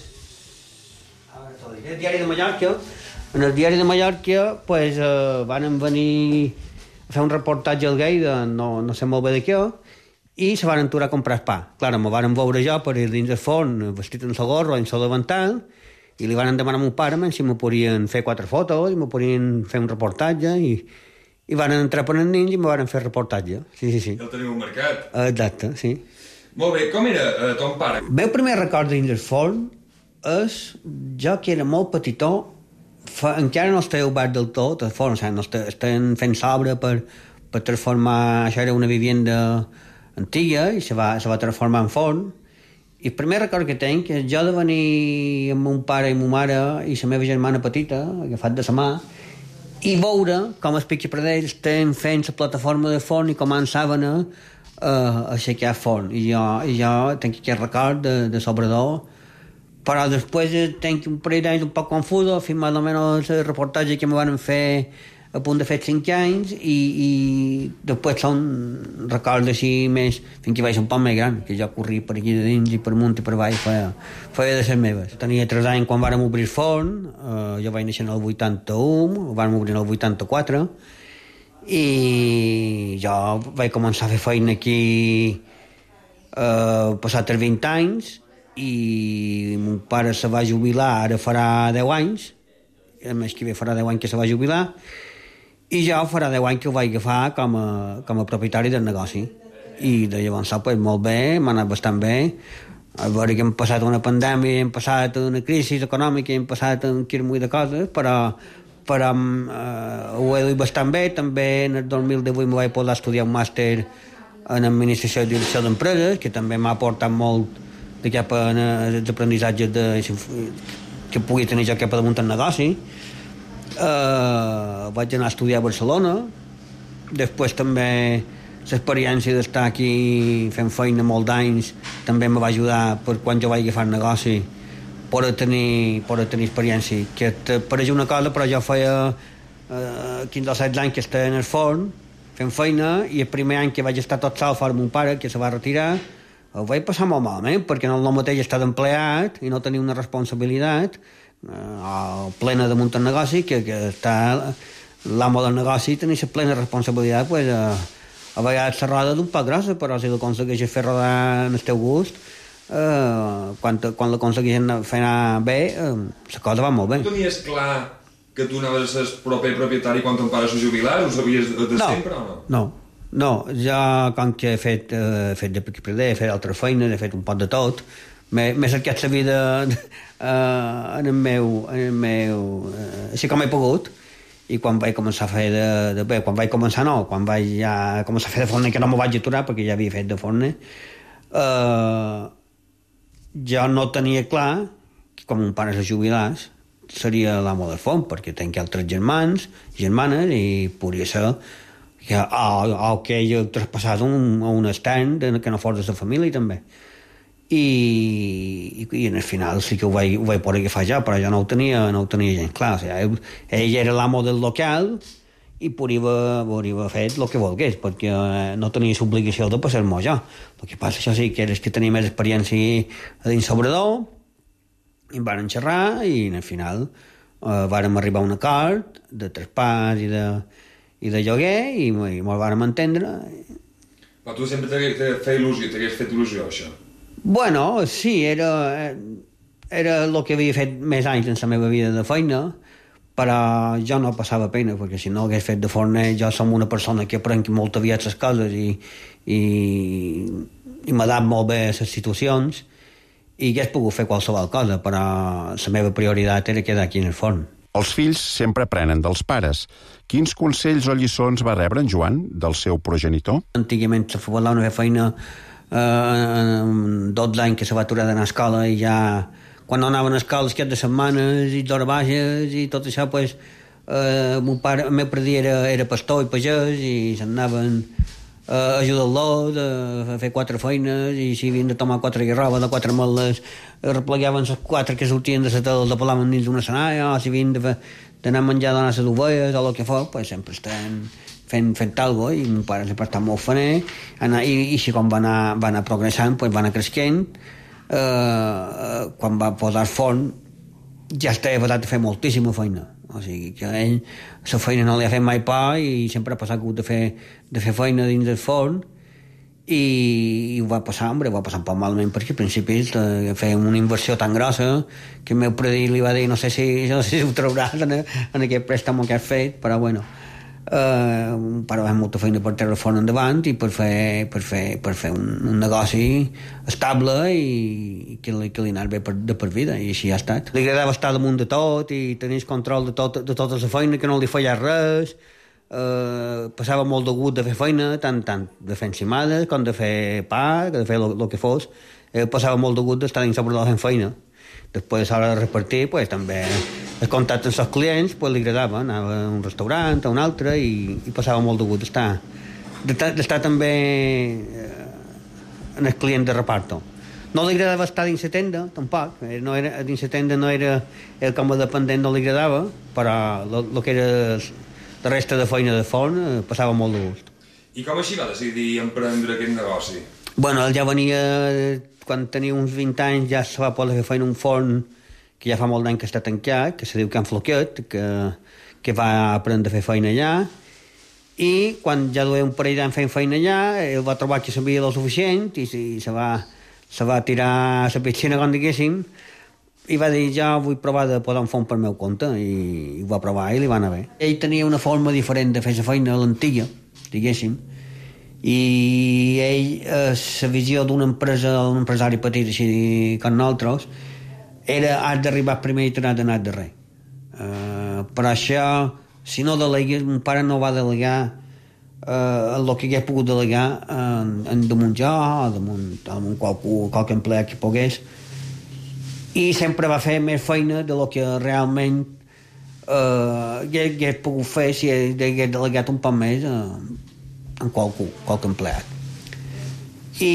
el diari de Mallorca. En el diari de Mallorca, pues, uh, van venir a fer un reportatge al Gaida, no, no sé molt bé de què, i se van aturar a comprar pa. Clar, me van veure jo per ir dins del forn, vestit en la gorra, en la davantal, i li van demanar a mon pare si me podien fer quatre fotos i me podien fer un reportatge i, i van entrar per endins i me van fer reportatge. Sí, sí, sí. Ja el teniu marcat. Exacte, sí. Molt bé, com era eh, ton pare? El meu primer record dins del forn és jo que era molt petitó, fa, encara no estava obert del tot el forn, o sigui, no estaven fent s'obra per, per transformar, això era una vivienda antiga i se va, se va transformar en forn. I el primer record que tinc és jo de venir amb mon pare i ma mare i la meva germana petita, agafat de la mà, i veure com els piquipreders estan fent la plataforma de forn i començaven a, a aixecar forn. I jo, i jo tinc aquest record de, de l'obrador, però després tinc un parell d'anys un poc confuso, fins més o menys el reportatge que me van fer a punt de fer cinc anys i, i després són records així més fins que vaig ser un poc més gran, que jo corria per aquí de dins i per munt i per avall feia, feia de ser meves. Tenia tres anys quan vàrem obrir el forn, eh, jo vaig néixer en el vuitanta-u, vàrem obrir en el vuitanta-quatre i jo vaig començar a fer feina aquí eh, passat els vint anys i mon pare se va jubilar, ara farà deu anys, a més que bé farà deu anys que se va jubilar, i jo farà deu anys que ho vaig agafar com a, com a propietari del negoci. I de llavors pues, molt bé, m'ha anat bastant bé. A veure que hem passat una pandèmia, hem passat una crisi econòmica, hem passat un quirmull de coses, però, però eh, ho he duit bastant bé. També en el dos mil divuit me vaig poder estudiar un màster en administració i direcció d'empreses, que també m'ha aportat molt de cap a l'aprenissatge de, que pugui tenir jo cap a damunt el negoci. Uh, vaig anar a estudiar a Barcelona, després també l'experiència d'estar aquí fent feina molt d'anys també me va ajudar per quan jo vaig agafar el negoci per a tenir, per a tenir experiència, que pareix una cosa, però jo feia uh, quinze o setze anys que estava en el forn fent feina, i el primer any que vaig estar tot sol fora mon pare, que se va retirar, ho vaig passar molt malament, perquè no el mateix estar d'empleat i no tenir una responsabilitat Uh, plena de muntar negoci, que, que està l'amo del negoci i tenir la plena responsabilitat, pues, uh, a vegades la roda d'un poc grossa, però si l'aconsegueixes fer rodar en el teu gust, uh, quan, quan l'aconsegueixes fer anar bé, uh, la cosa va molt bé. Tu tenies clar que tu anaves a ser proper propietari quan ton pare s'ho jubilar? Ho sabies de, de no, sempre o no? No, no, jo com que he fet, uh, he fet de piquipreder, he fet altres feines, he fet un pot de tot, m'he cercat la vida uh, en el meu, en el meu uh, així com he pogut, i quan vaig començar a fer de, de bé, quan vaig començar no, quan vaig ja començar a fer de forner, que no m'ho vaig aturar perquè ja havia fet de forner, uh, jo no tenia clar que com un pare se jubilàs seria l'amo del fons, perquè tenc altres germans, germanes, i podria ser que, o, o que ell ha traspassat un, a un extern que no fos de la família, també. I, i, i en el final sí que ho vaig, ho vaig poder agafar jo, però jo no ho tenia, no ho tenia gens clar. O sigui, ell, ell era l'amo del local i podria, podria haver fet el que volgués, perquè no tenia l'obligació de passar-m'ho jo. El que passa, això sí, que és que tenia més experiència a dins sobredor, i em van xerrar i al final eh, vàrem arribar a un acord de traspàs i de, i de lloguer i, i me'l vàrem entendre. Però tu sempre t'hagués fet il·lusió, t'hagués fet il·lusió, això? Bueno, sí, era, era el que havia fet més anys en la meva vida de feina, però jo no passava pena, perquè si no hagués fet de forner, jo som una persona que aprenc molt aviat les coses i, i, i m'adap molt bé a les situacions, i hagués pogut fer qualsevol cosa, però la meva prioritat era quedar aquí en el forn. Els fills sempre aprenen dels pares. Quins consells o lliçons va rebre en Joan del seu progenitor? Antigament se va anar a fer feina eh, dotze anys que se va aturar d'anar a escola i ja quan no anaven a escola els caps de setmanes i d'hora baixes i tot això, pues, eh, mon pare, el meu predí era, era pastor i pagès i s'anaven Uh, ajudar-los a fer quatre feines i si havien de tomar quatre guerrova de quatre meles replegaven les quatre que sortien de la tela de pelaven dins d'una senalla o si havien d'anar a menjar donar les ovelles o el que fos, pues sempre estan fent, fent alguna cosa i mon pare sempre està molt faner anar, i, i així com va anar, va anar progressant pues va anar creixent uh, quan va posar forn ja estava basat a fer moltíssima feina. O sigui, que ell la feina no li ha fet mai por i sempre ha passat de fer, de fer feina dins del forn i, i ho va passar, hombre, ho va passar un poc malament perquè al principi eh, feia una inversió tan grossa que el meu predí li va dir no sé si, no sé si ho trauràs en, en aquest préstamo que has fet, però bueno eh, però va molta feina per treure el forn endavant i per fer, per fer, per fer un, un negoci estable i que li, que li anés bé per, de per vida i així ha estat. Li agradava estar damunt de tot i tenir control de, tot, de tota la feina, que no li feia res, eh, passava molt de gust de fer feina, tant, tant de fer encimades com de fer pa, de fer el que fos, eh, passava molt de gust d'estar dins sobre fent feina. Després a l'hora de repartir, pues, també el contacte amb els clients pues, li agradava, anava a un restaurant, a un altre i, i passava molt de gust d'estar d'estar també eh, en el client de reparto. No li agradava estar dins la tenda, tampoc. No era, dins la tenda no era el com a dependent, no li agradava, però el que era la resta de feina de forn eh, passava molt de gust. I com així va decidir emprendre aquest negoci? Bueno, ell ja venia, quan tenia uns vint anys, ja se va poder fer feina un forn que ja fa molt d'any que està tancat, que se diu Can Floquet, que, que va aprendre a fer feina allà, i quan ja duia un parell d'anys fent feina allà, ell va trobar que sabia el suficient i, i se, va, se va tirar a la piscina, com diguéssim, i va dir, jo vull provar de posar un forn per meu compte, i, i ho va provar i li va anar bé. Ell tenia una forma diferent de fer la feina a l'antiga, diguéssim, i ell, eh, la visió d'una empresa, d'un empresari petit així com nosaltres, era has d'arribar primer i t'has d'anar darrer. Uh, però això, si no delegues, mon pare no va delegar uh, el que hagués pogut delegar en, en damunt jo o damunt, damunt qualcú, qualque empleat que pogués, i sempre va fer més feina de lo que realment uh, hagués pogut fer si hagués delegat un poc més uh, en qualcú, qualque empleat. I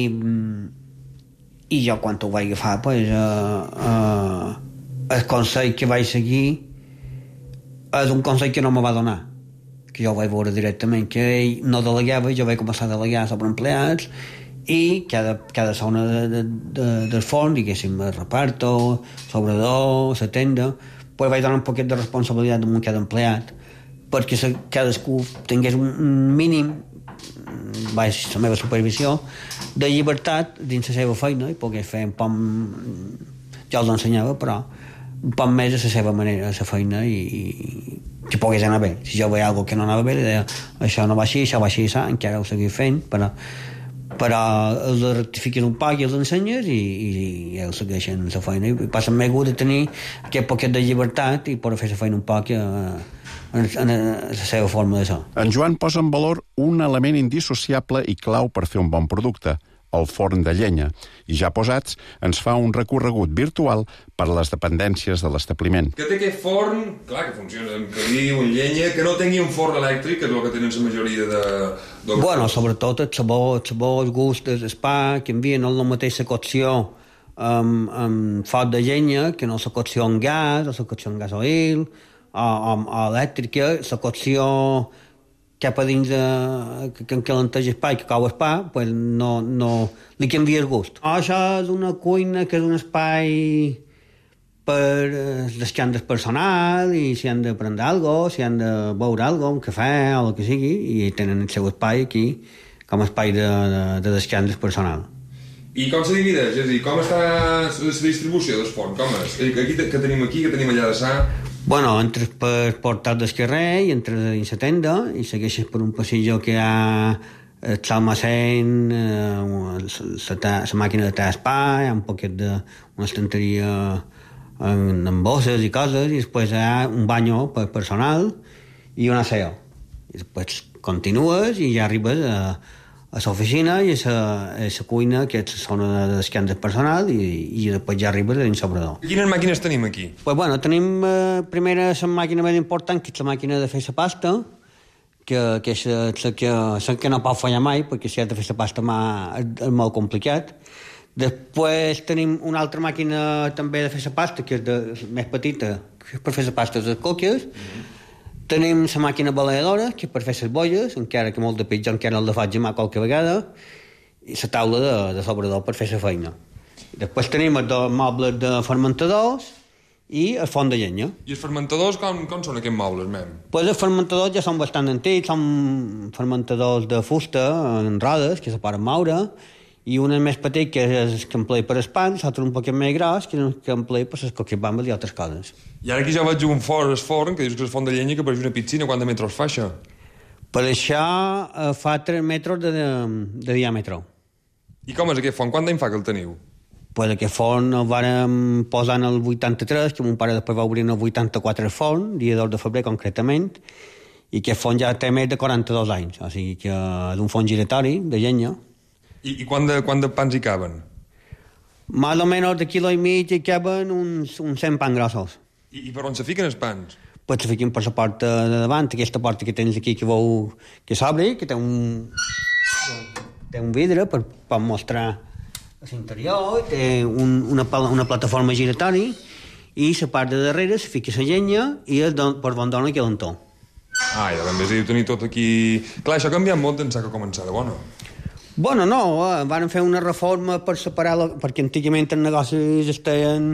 i jo quan ho vaig agafar pues, uh, uh, el consell que vaig seguir és un consell que no me va donar, que jo vaig veure directament que ell no delegava, jo vaig començar a delegar sobre empleats i cada, cada zona de, de, de, del forn, diguéssim, el reparto, sobredor, la tenda, pues vaig donar un poquet de responsabilitat amb cada empleat perquè se, cadascú tingués un, un mínim baix la meva supervisió de llibertat dins la seva feina i pogués fer un poc, jo els ensenyava, però un poc més a la seva manera, a la feina i, i que pogués anar bé. Si jo veia alguna que no anava bé, li deia això no va així, això va així, encara ho seguia fent, però, però els rectifiques un poc i els ensenyes i, i, i ells segueixen la feina i passen més gust de tenir aquest poquet de llibertat i poder fer la feina un poc eh, en la seva forma de ser. En Joan posa en valor un element indissociable i clau per fer un bon producte, el forn de llenya. I ja posats, ens fa un recorregut virtual per les dependències de l'establiment. Que té aquest forn, clar, que funciona amb caliu, amb llenya, que no tingui un forn elèctric, que és el que tenen la majoria de... de... Bueno, sobretot el sabor, el sabor, el gust del pa, que envia no la mateixa cocció amb, amb foc de llenya que no la cocció amb gas, o la cocció amb gasoil, o, o, o elèctrica, la cocció cap a dins de, que, que encalenteix el pa i que cau el pa, pues no, no, li canvia el gust. Això és una cuina que és un espai per descans personal i si han de prendre alguna cosa, si han de beure alguna cosa, un cafè o el que sigui, i tenen el seu espai aquí com a espai de, de, de descans personal. I com se divideix? És a dir, com està la distribució del forn? Com és? Aquí, que tenim aquí, que tenim allà de sa? Bueno, entres per portal del carrer i entres dins la tenda i segueixes per un passillo que hi ha el almacén, la màquina de tallar pa, hi ha un poquet de una estanteria en, en bosses i coses, i després hi ha un banyo per personal i un aseo. I després continues i ja arribes a, a l'oficina i a la cuina, que és la zona de descans del personal, i, i després ja arribes a dins l'obrador. Quines màquines tenim aquí? Pues bueno, tenim eh, primera la màquina més important, que és la màquina de fer la pasta, que, que és la que, la que no pot fallar mai, perquè si has de fer la pasta mà és, és molt complicat. Després tenim una altra màquina també de fer la pasta, que és de, més petita, que és per fer la pasta de les coques. Mm-hmm. Tenim la màquina baleadora, que és per fer les bolles, encara que molt de pitjor encara el de faig a mà qualque vegada, i la taula de, de l'obrador per fer la feina. I després tenim els dos mobles de fermentadors i el forn de llenya. I els fermentadors com, com són aquests mobles, mem? Pues els fermentadors ja són bastant antics, són fermentadors de fusta en rodes, que se poden moure, i un més petit, que és el que emplea per els pans, l'altre un poquet més gros, que és el que emplea per les coquibambes i altres coses. I ara aquí ja veig un forn, el forn, que dius que és el forn de llenya, que pareix una piscina. Quants metres fa això? Per això eh, fa tres metres de, de, de diàmetre. I com és aquest forn? Quant d'any fa que el teniu? Pues aquest forn el vàrem posar en el vuitanta-tres, que mon pare després va obrir en el vuitanta-quatre el forn, dia dos de febrer concretament, i aquest forn ja té més de quaranta-dos anys, o sigui que és un forn giratori de llenya. I, i quant, de, quant de pans hi caben? Más o menos de quilo i mig hi caben uns, uns cent pans grossos. I, I per on se fiquen els pans? Pues se fiquen per la porta de davant, aquesta porta que tens aquí que veu que s'obre, que té un, té un vidre per, per mostrar l'interior, té un, una, una plataforma giratori, i la part de darrere se fica la llenya i és don, per on dona calentó. Ah, ja també és tenir tot aquí... Clar, això ha canviat molt d'ençà que començava, bueno. Bueno, no, eh, van fer una reforma per separar, la, perquè antigament els negocis estaven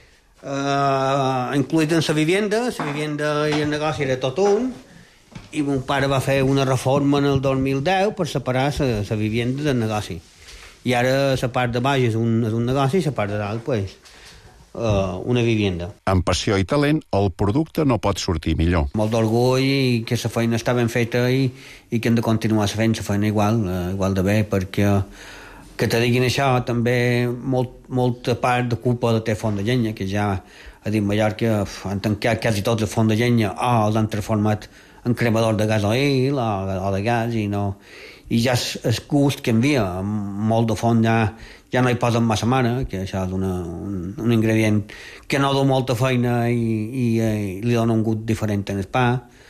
eh, incluïts en la vivenda, la vivenda i el negoci era tot un, i mon pare va fer una reforma en el dos mil deu per separar la vivenda del negoci. I ara la part de baix és un, és un negoci i la part de dalt, pues, Uh, una vivenda. Amb passió i talent, el producte no pot sortir millor. Molt d'orgull i que la feina està ben feta i, i que hem de continuar fent la feina igual, uh, igual de bé, perquè que te diguin això també molt, molta part de culpa de té font de llenya, que ja a dir Mallorca han tancat quasi tots el font de llenya o l'han transformat en cremador de gasoil o, o de gas i no... I ja el gust canvia, molt de font ja, ja no hi posen massa mare, que això és una, un, un ingredient que no du molta feina i, i, i li dona un gust diferent en el pa,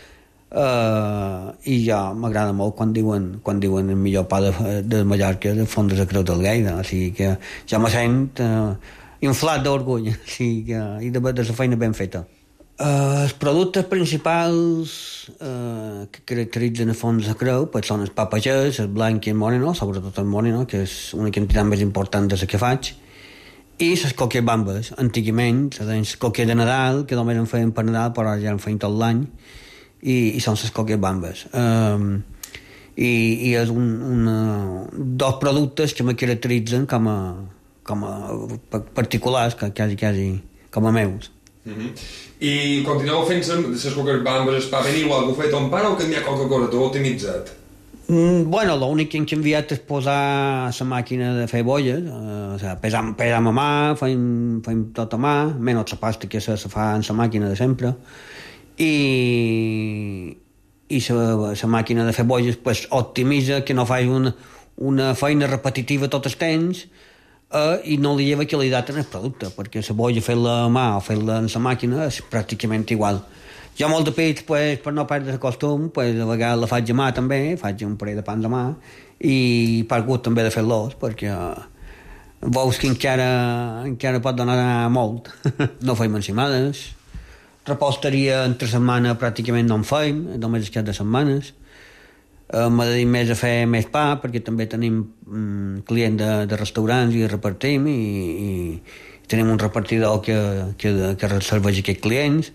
uh, i ja m'agrada molt quan diuen, quan diuen el millor pa de, de Mallorca de font de la Creu del Lleida, o sigui que ja me sent uh, inflat d'orgull, o sigui que, i de, de la feina ben feta. Uh, els productes principals uh, que caracteritzen el fons de creu pues són el pa pagès, el blanc i el moreno, sobretot el moreno, que és una quantitat més important de la que faig, i les coques bambes. Antigament, les coques de Nadal, que només en feien per Nadal, però ara ja en feien tot l'any, i, i són les coques bambes. Um, i, I és un, una, dos productes que me caracteritzen com a, com a particulars, quasi, quasi com a meus. Mm-hmm. I continueu fent les coques bambes, el pa ben igual que ho fet on pare o canviar qualque cosa, t'ho heu optimitzat? Mm, bueno, l'únic que hem canviat és posar la màquina de fer bolles, eh, o sigui, pesam, pesam a mà, fem, fem tot a mà, menys la pasta que se, se fa en la màquina de sempre, i i la màquina de fer bolles pues, optimitza que no faci un, una feina repetitiva tot el temps eh, i no li lleva qualitat en el producte, perquè la bolla fer-la a mà o fer-la en la màquina és pràcticament igual. Jo molt de pits, pues, per no perdre el costum, pues, a vegades la faig a mà també, faig un parell de pans a mà, i per gust també de fer-los, perquè veus que encara, encara pot donar molt. No feim encimades, reposteria entre setmana pràcticament no en feim, només es cap de setmanes. Eh, M'ha de dir més a fer més pa, perquè també tenim mm, clients de, de restaurants i repartim, i, i tenim un repartidor que, que, que serveix aquests clients,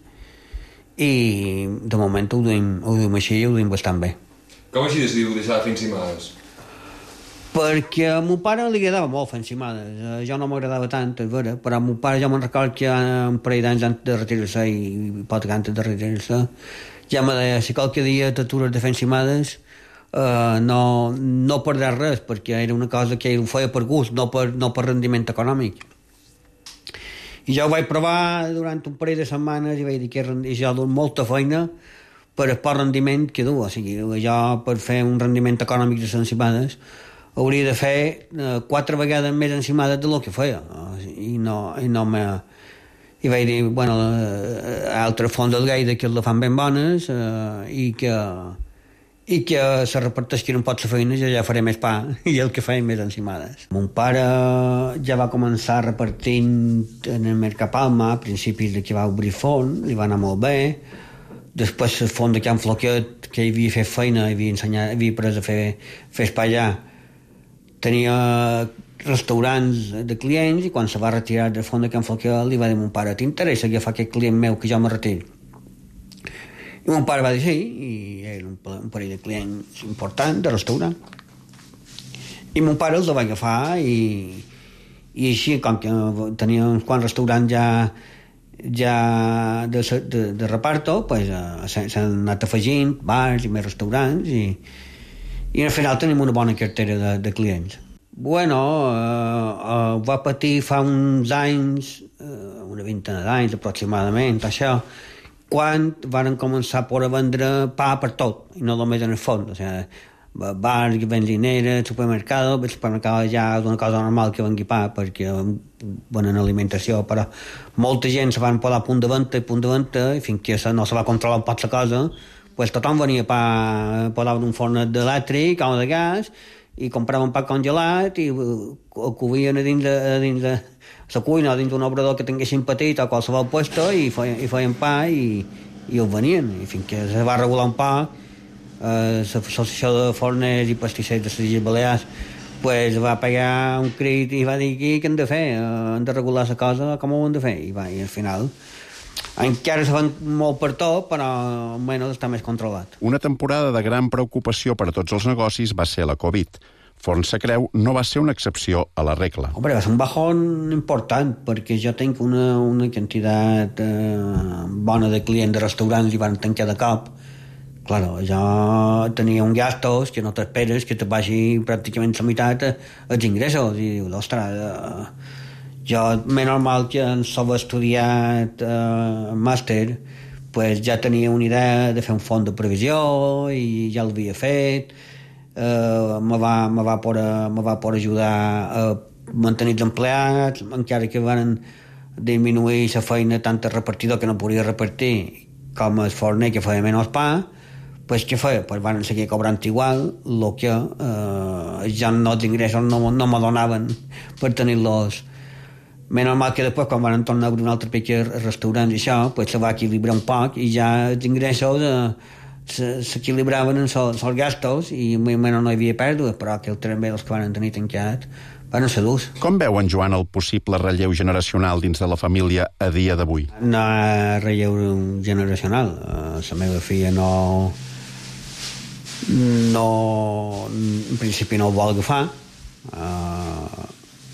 i de moment ho duim, ho duim així i ho duim bastant bé. Com així decidiu deixar de fer encimades? Perquè a mon pare li agradava molt fer encimades. Eh, jo no m'agradava tant, és vera, però a mon pare jo me'n record que un parell d'anys antes de retirar-se i pot que antes de retirar-se ja me deia, si qualque dia t'atures de fer encimades eh, no, no perdràs res, perquè era una cosa que ell ho feia per gust, no per, no per rendiment econòmic. I jo ho vaig provar durant un parell de setmanes i vaig dir que jo dono molta feina per el poc rendiment que du. O sigui, jo per fer un rendiment econòmic de les encimades hauria de fer eh, quatre vegades més encimades del que feia. I no, i no me... I vaig dir, bueno, eh, altres fonts del gai que la fan ben bones eh, i que i que se reparteixin un pot la feina, jo ja faré més pa i el que faig més encimades. Mon pare ja va començar repartint en el Mercapalma a principis de que va obrir font, li va anar molt bé. Després el font de Can Floquet, que hi havia fet feina, havia, ensenyat, havia pres a fer, fer pa allà, tenia restaurants de clients, i quan se va retirar del font de Can Floquet li va dir a mon pare, t'interessa agafar aquest client meu que jo me retiro? I mon pare va dir sí, i era un, un parell de clients important de restaurant. I mon pare els va agafar i, i així, com que tenia uns quants restaurants ja, ja de, de, de reparto, pues, uh, s'han anat afegint bars i més restaurants, i, i al final tenim una bona cartera de, de clients. Bueno, uh, uh, va patir fa uns anys, uh, una vintena d'anys aproximadament, això, quan van començar a poder vendre pa per tot, i no només en el fons. O sigui, bars, benzineres, supermercados, el supermercado ja és una cosa normal que vengui pa, perquè venen alimentació, però molta gent se van posar a punt de venda i punt de venda, i fins que no se va controlar un poc la cosa, pues tothom venia pa, posaven un fornet elèctric o de gas, i compraven pa congelat i ho cobien a dins de, a dins de la cuina o dins d'un obrador que tinguessin petit o qualsevol puesto, i feien, i feien pa i, i ho venien. I fins que se va regular un pa, l'associació eh, de forners i pastissers de les Illes Balears pues, va pegar un crit i va dir què hem de fer, eh, hem de regular la cosa, com ho hem de fer? I, va, i al final encara se van molt per tot, però almenys està més controlat. Una temporada de gran preocupació per a tots els negocis va ser la Covid. Forn sa Creu no va ser una excepció a la regla. Hombre, va ser un bajón important, perquè jo tinc una, una quantitat eh, bona de clients de restaurants i van tancar de cop. Claro, jo tenia un gastos que no t'esperes que te vagi pràcticament la meitat als ingressos, i dius, ostres, eh, jo, menys mal que en sols estudiat eh, màster, pues ja tenia una idea de fer un fons de previsió i ja l'havia fet. Uh, me va, me va, poder, me va poder ajudar a mantenir els empleats, encara que van disminuir la feina tant el repartidor que no podia repartir com el forner que feia menys pa, pues què feia? Pues van seguir cobrant igual, el que uh, ja no els ingressos no, no me donaven per tenir-los. Menys mal que després, quan van tornar a obrir un altre pic restaurants i això, pues se va equilibrar un poc i ja els ingressos uh, s'equilibraven en els gastos i menys no hi havia pèrdues, però que també els que van tenir tancat van ser durs. Com veu en Joan el possible relleu generacional dins de la família a dia d'avui? No hi ha relleu generacional. La meva filla no... no... en principi no ho vol agafar, uh,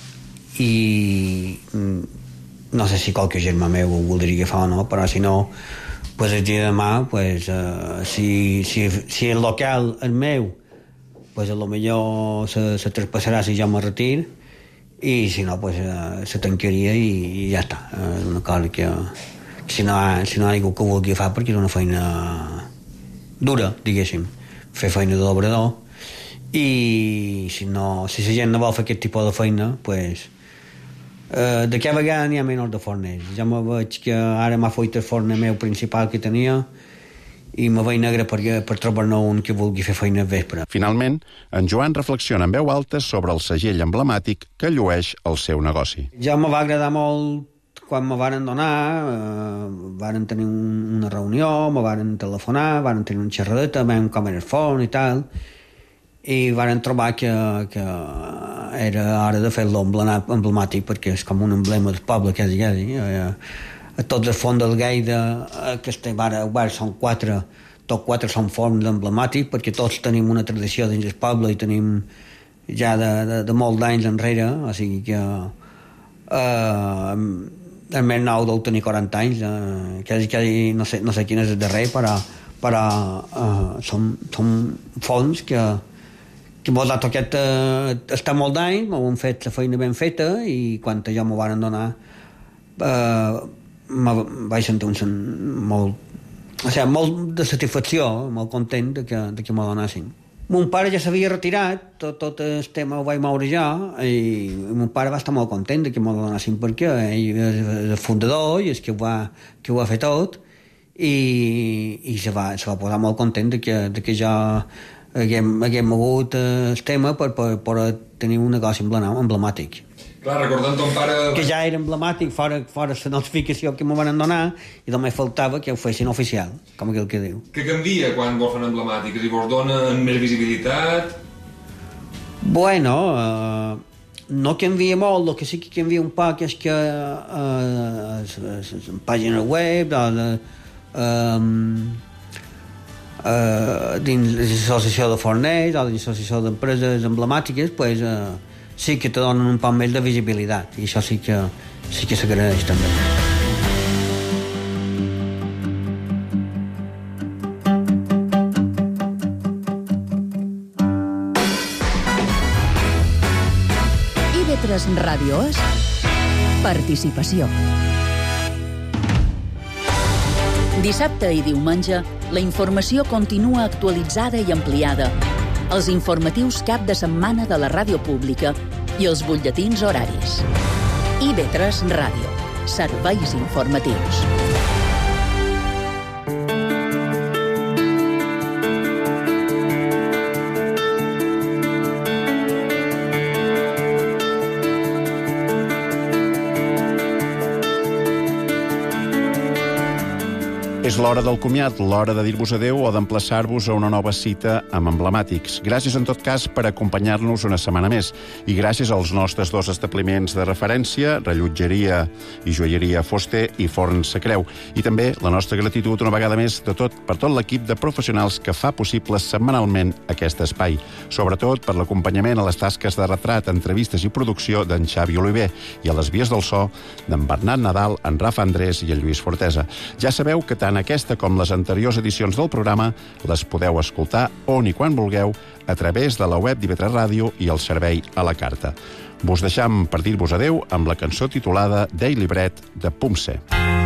i no sé si qualque germà meu ho voldria agafar o no, però si no, pues el dia de demà, pues, uh, si, si, si el local és meu, pues a lo millor se, se traspassarà si jo me retir, i si no, pues uh, se tancaria i, i ja està. És uh, una cosa que, que si, no, si no hi ha algú que ho vulgui fer, perquè és una feina dura, diguéssim, fer feina d'obrador, i si, no, si la gent no vol fer aquest tipus de feina, pues, eh, de cada vegada n'hi ha menys de forners. Ja me veig que ara m'ha fet el forner meu principal que tenia i me veig negre per, per trobar-ne un que vulgui fer feina al vespre. Finalment, en Joan reflexiona en veu alta sobre el segell emblemàtic que llueix el seu negoci. Ja me va agradar molt quan me varen donar, eh, varen tenir un, una reunió, me varen telefonar, varen tenir una xerradeta, vam com era el forn i tal, i varen trobar que, que era hora de fer-lo emblemàtic perquè és com un emblema del poble, quasi, quasi. Eh, a tots els forns del Gaida que estem ara oberts són quatre, tots quatre són forns emblemàtics perquè tots tenim una tradició dins el poble i tenim ja de, de, de molts d'anys enrere, o sigui que eh, el més nou deu tenir quaranta anys, eh, quasi, quasi no sé, no sé quin és el darrer, però, però eh, són, són forns que que mos ha tocat eh, estar molt d'anys, m'ho han fet la feina ben feta i quan jo m'ho van donar eh, vaig sentir un molt, o sigui, molt de satisfacció, molt content de que, de que m'ho donassin. Mon pare ja s'havia retirat, tot, tot el tema ho vaig moure jo i mon pare va estar molt content de que m'ho donassin perquè ell és el fundador i és que ho va, que ho va fer tot i, i se, va, se va posar molt content de que, de que jo haguem, haguem mogut eh, el tema per, per, per tenir un negoci emblemàtic. Clar, recordant ton pare... Que ja era emblemàtic fora, fora la notificació que m'ho van donar i només faltava que ho fessin oficial, com aquell que diu. Què canvia quan vos fan emblemàtic? Si vos donen més visibilitat? Bueno, eh, no canvia molt, el que sí que canvia un poc és que eh, la pàgina web, de, eh, Uh, dins l'associació de forners o dins l'associació d'empreses emblemàtiques pues, uh, sí que te donen un poc més de visibilitat i això sí que, sí que s'agraeix també. I V tres Ràdio és participació. Dissabte i diumenge, la informació continua actualitzada i ampliada. Els informatius cap de setmana de la ràdio pública i els butlletins horaris. I V tres Ràdio. Serveis informatius. És l'hora del comiat, l'hora de dir-vos adeu o d'emplaçar-vos a una nova cita amb emblemàtics. Gràcies, en tot cas, per acompanyar-nos una setmana més. I gràcies als nostres dos establiments de referència, Rellotgeria i Joieria Fuster i Forn Sa Creu. I també la nostra gratitud una vegada més de tot per tot l'equip de professionals que fa possible setmanalment aquest espai. Sobretot per l'acompanyament a les tasques de retrat, entrevistes i producció d'en Xavi Oliver i a les vies del so d'en Bernat Nadal, en Rafa Andrés i en Lluís Fortesa. Ja sabeu que tant aquesta com les anteriors edicions del programa les podeu escoltar on i quan vulgueu a través de la web d'I V tres Ràdio i el servei a la carta. Vos deixam per dir-vos adeu amb la cançó titulada Daily Bread de Pumse.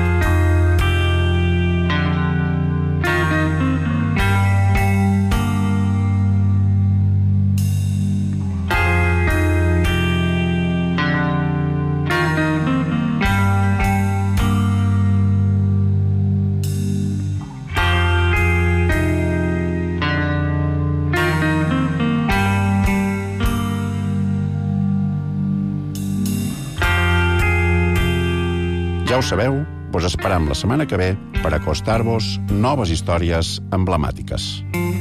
Ja ho sabeu, vos esperam la setmana que ve per acostar-vos noves històries emblemàtiques.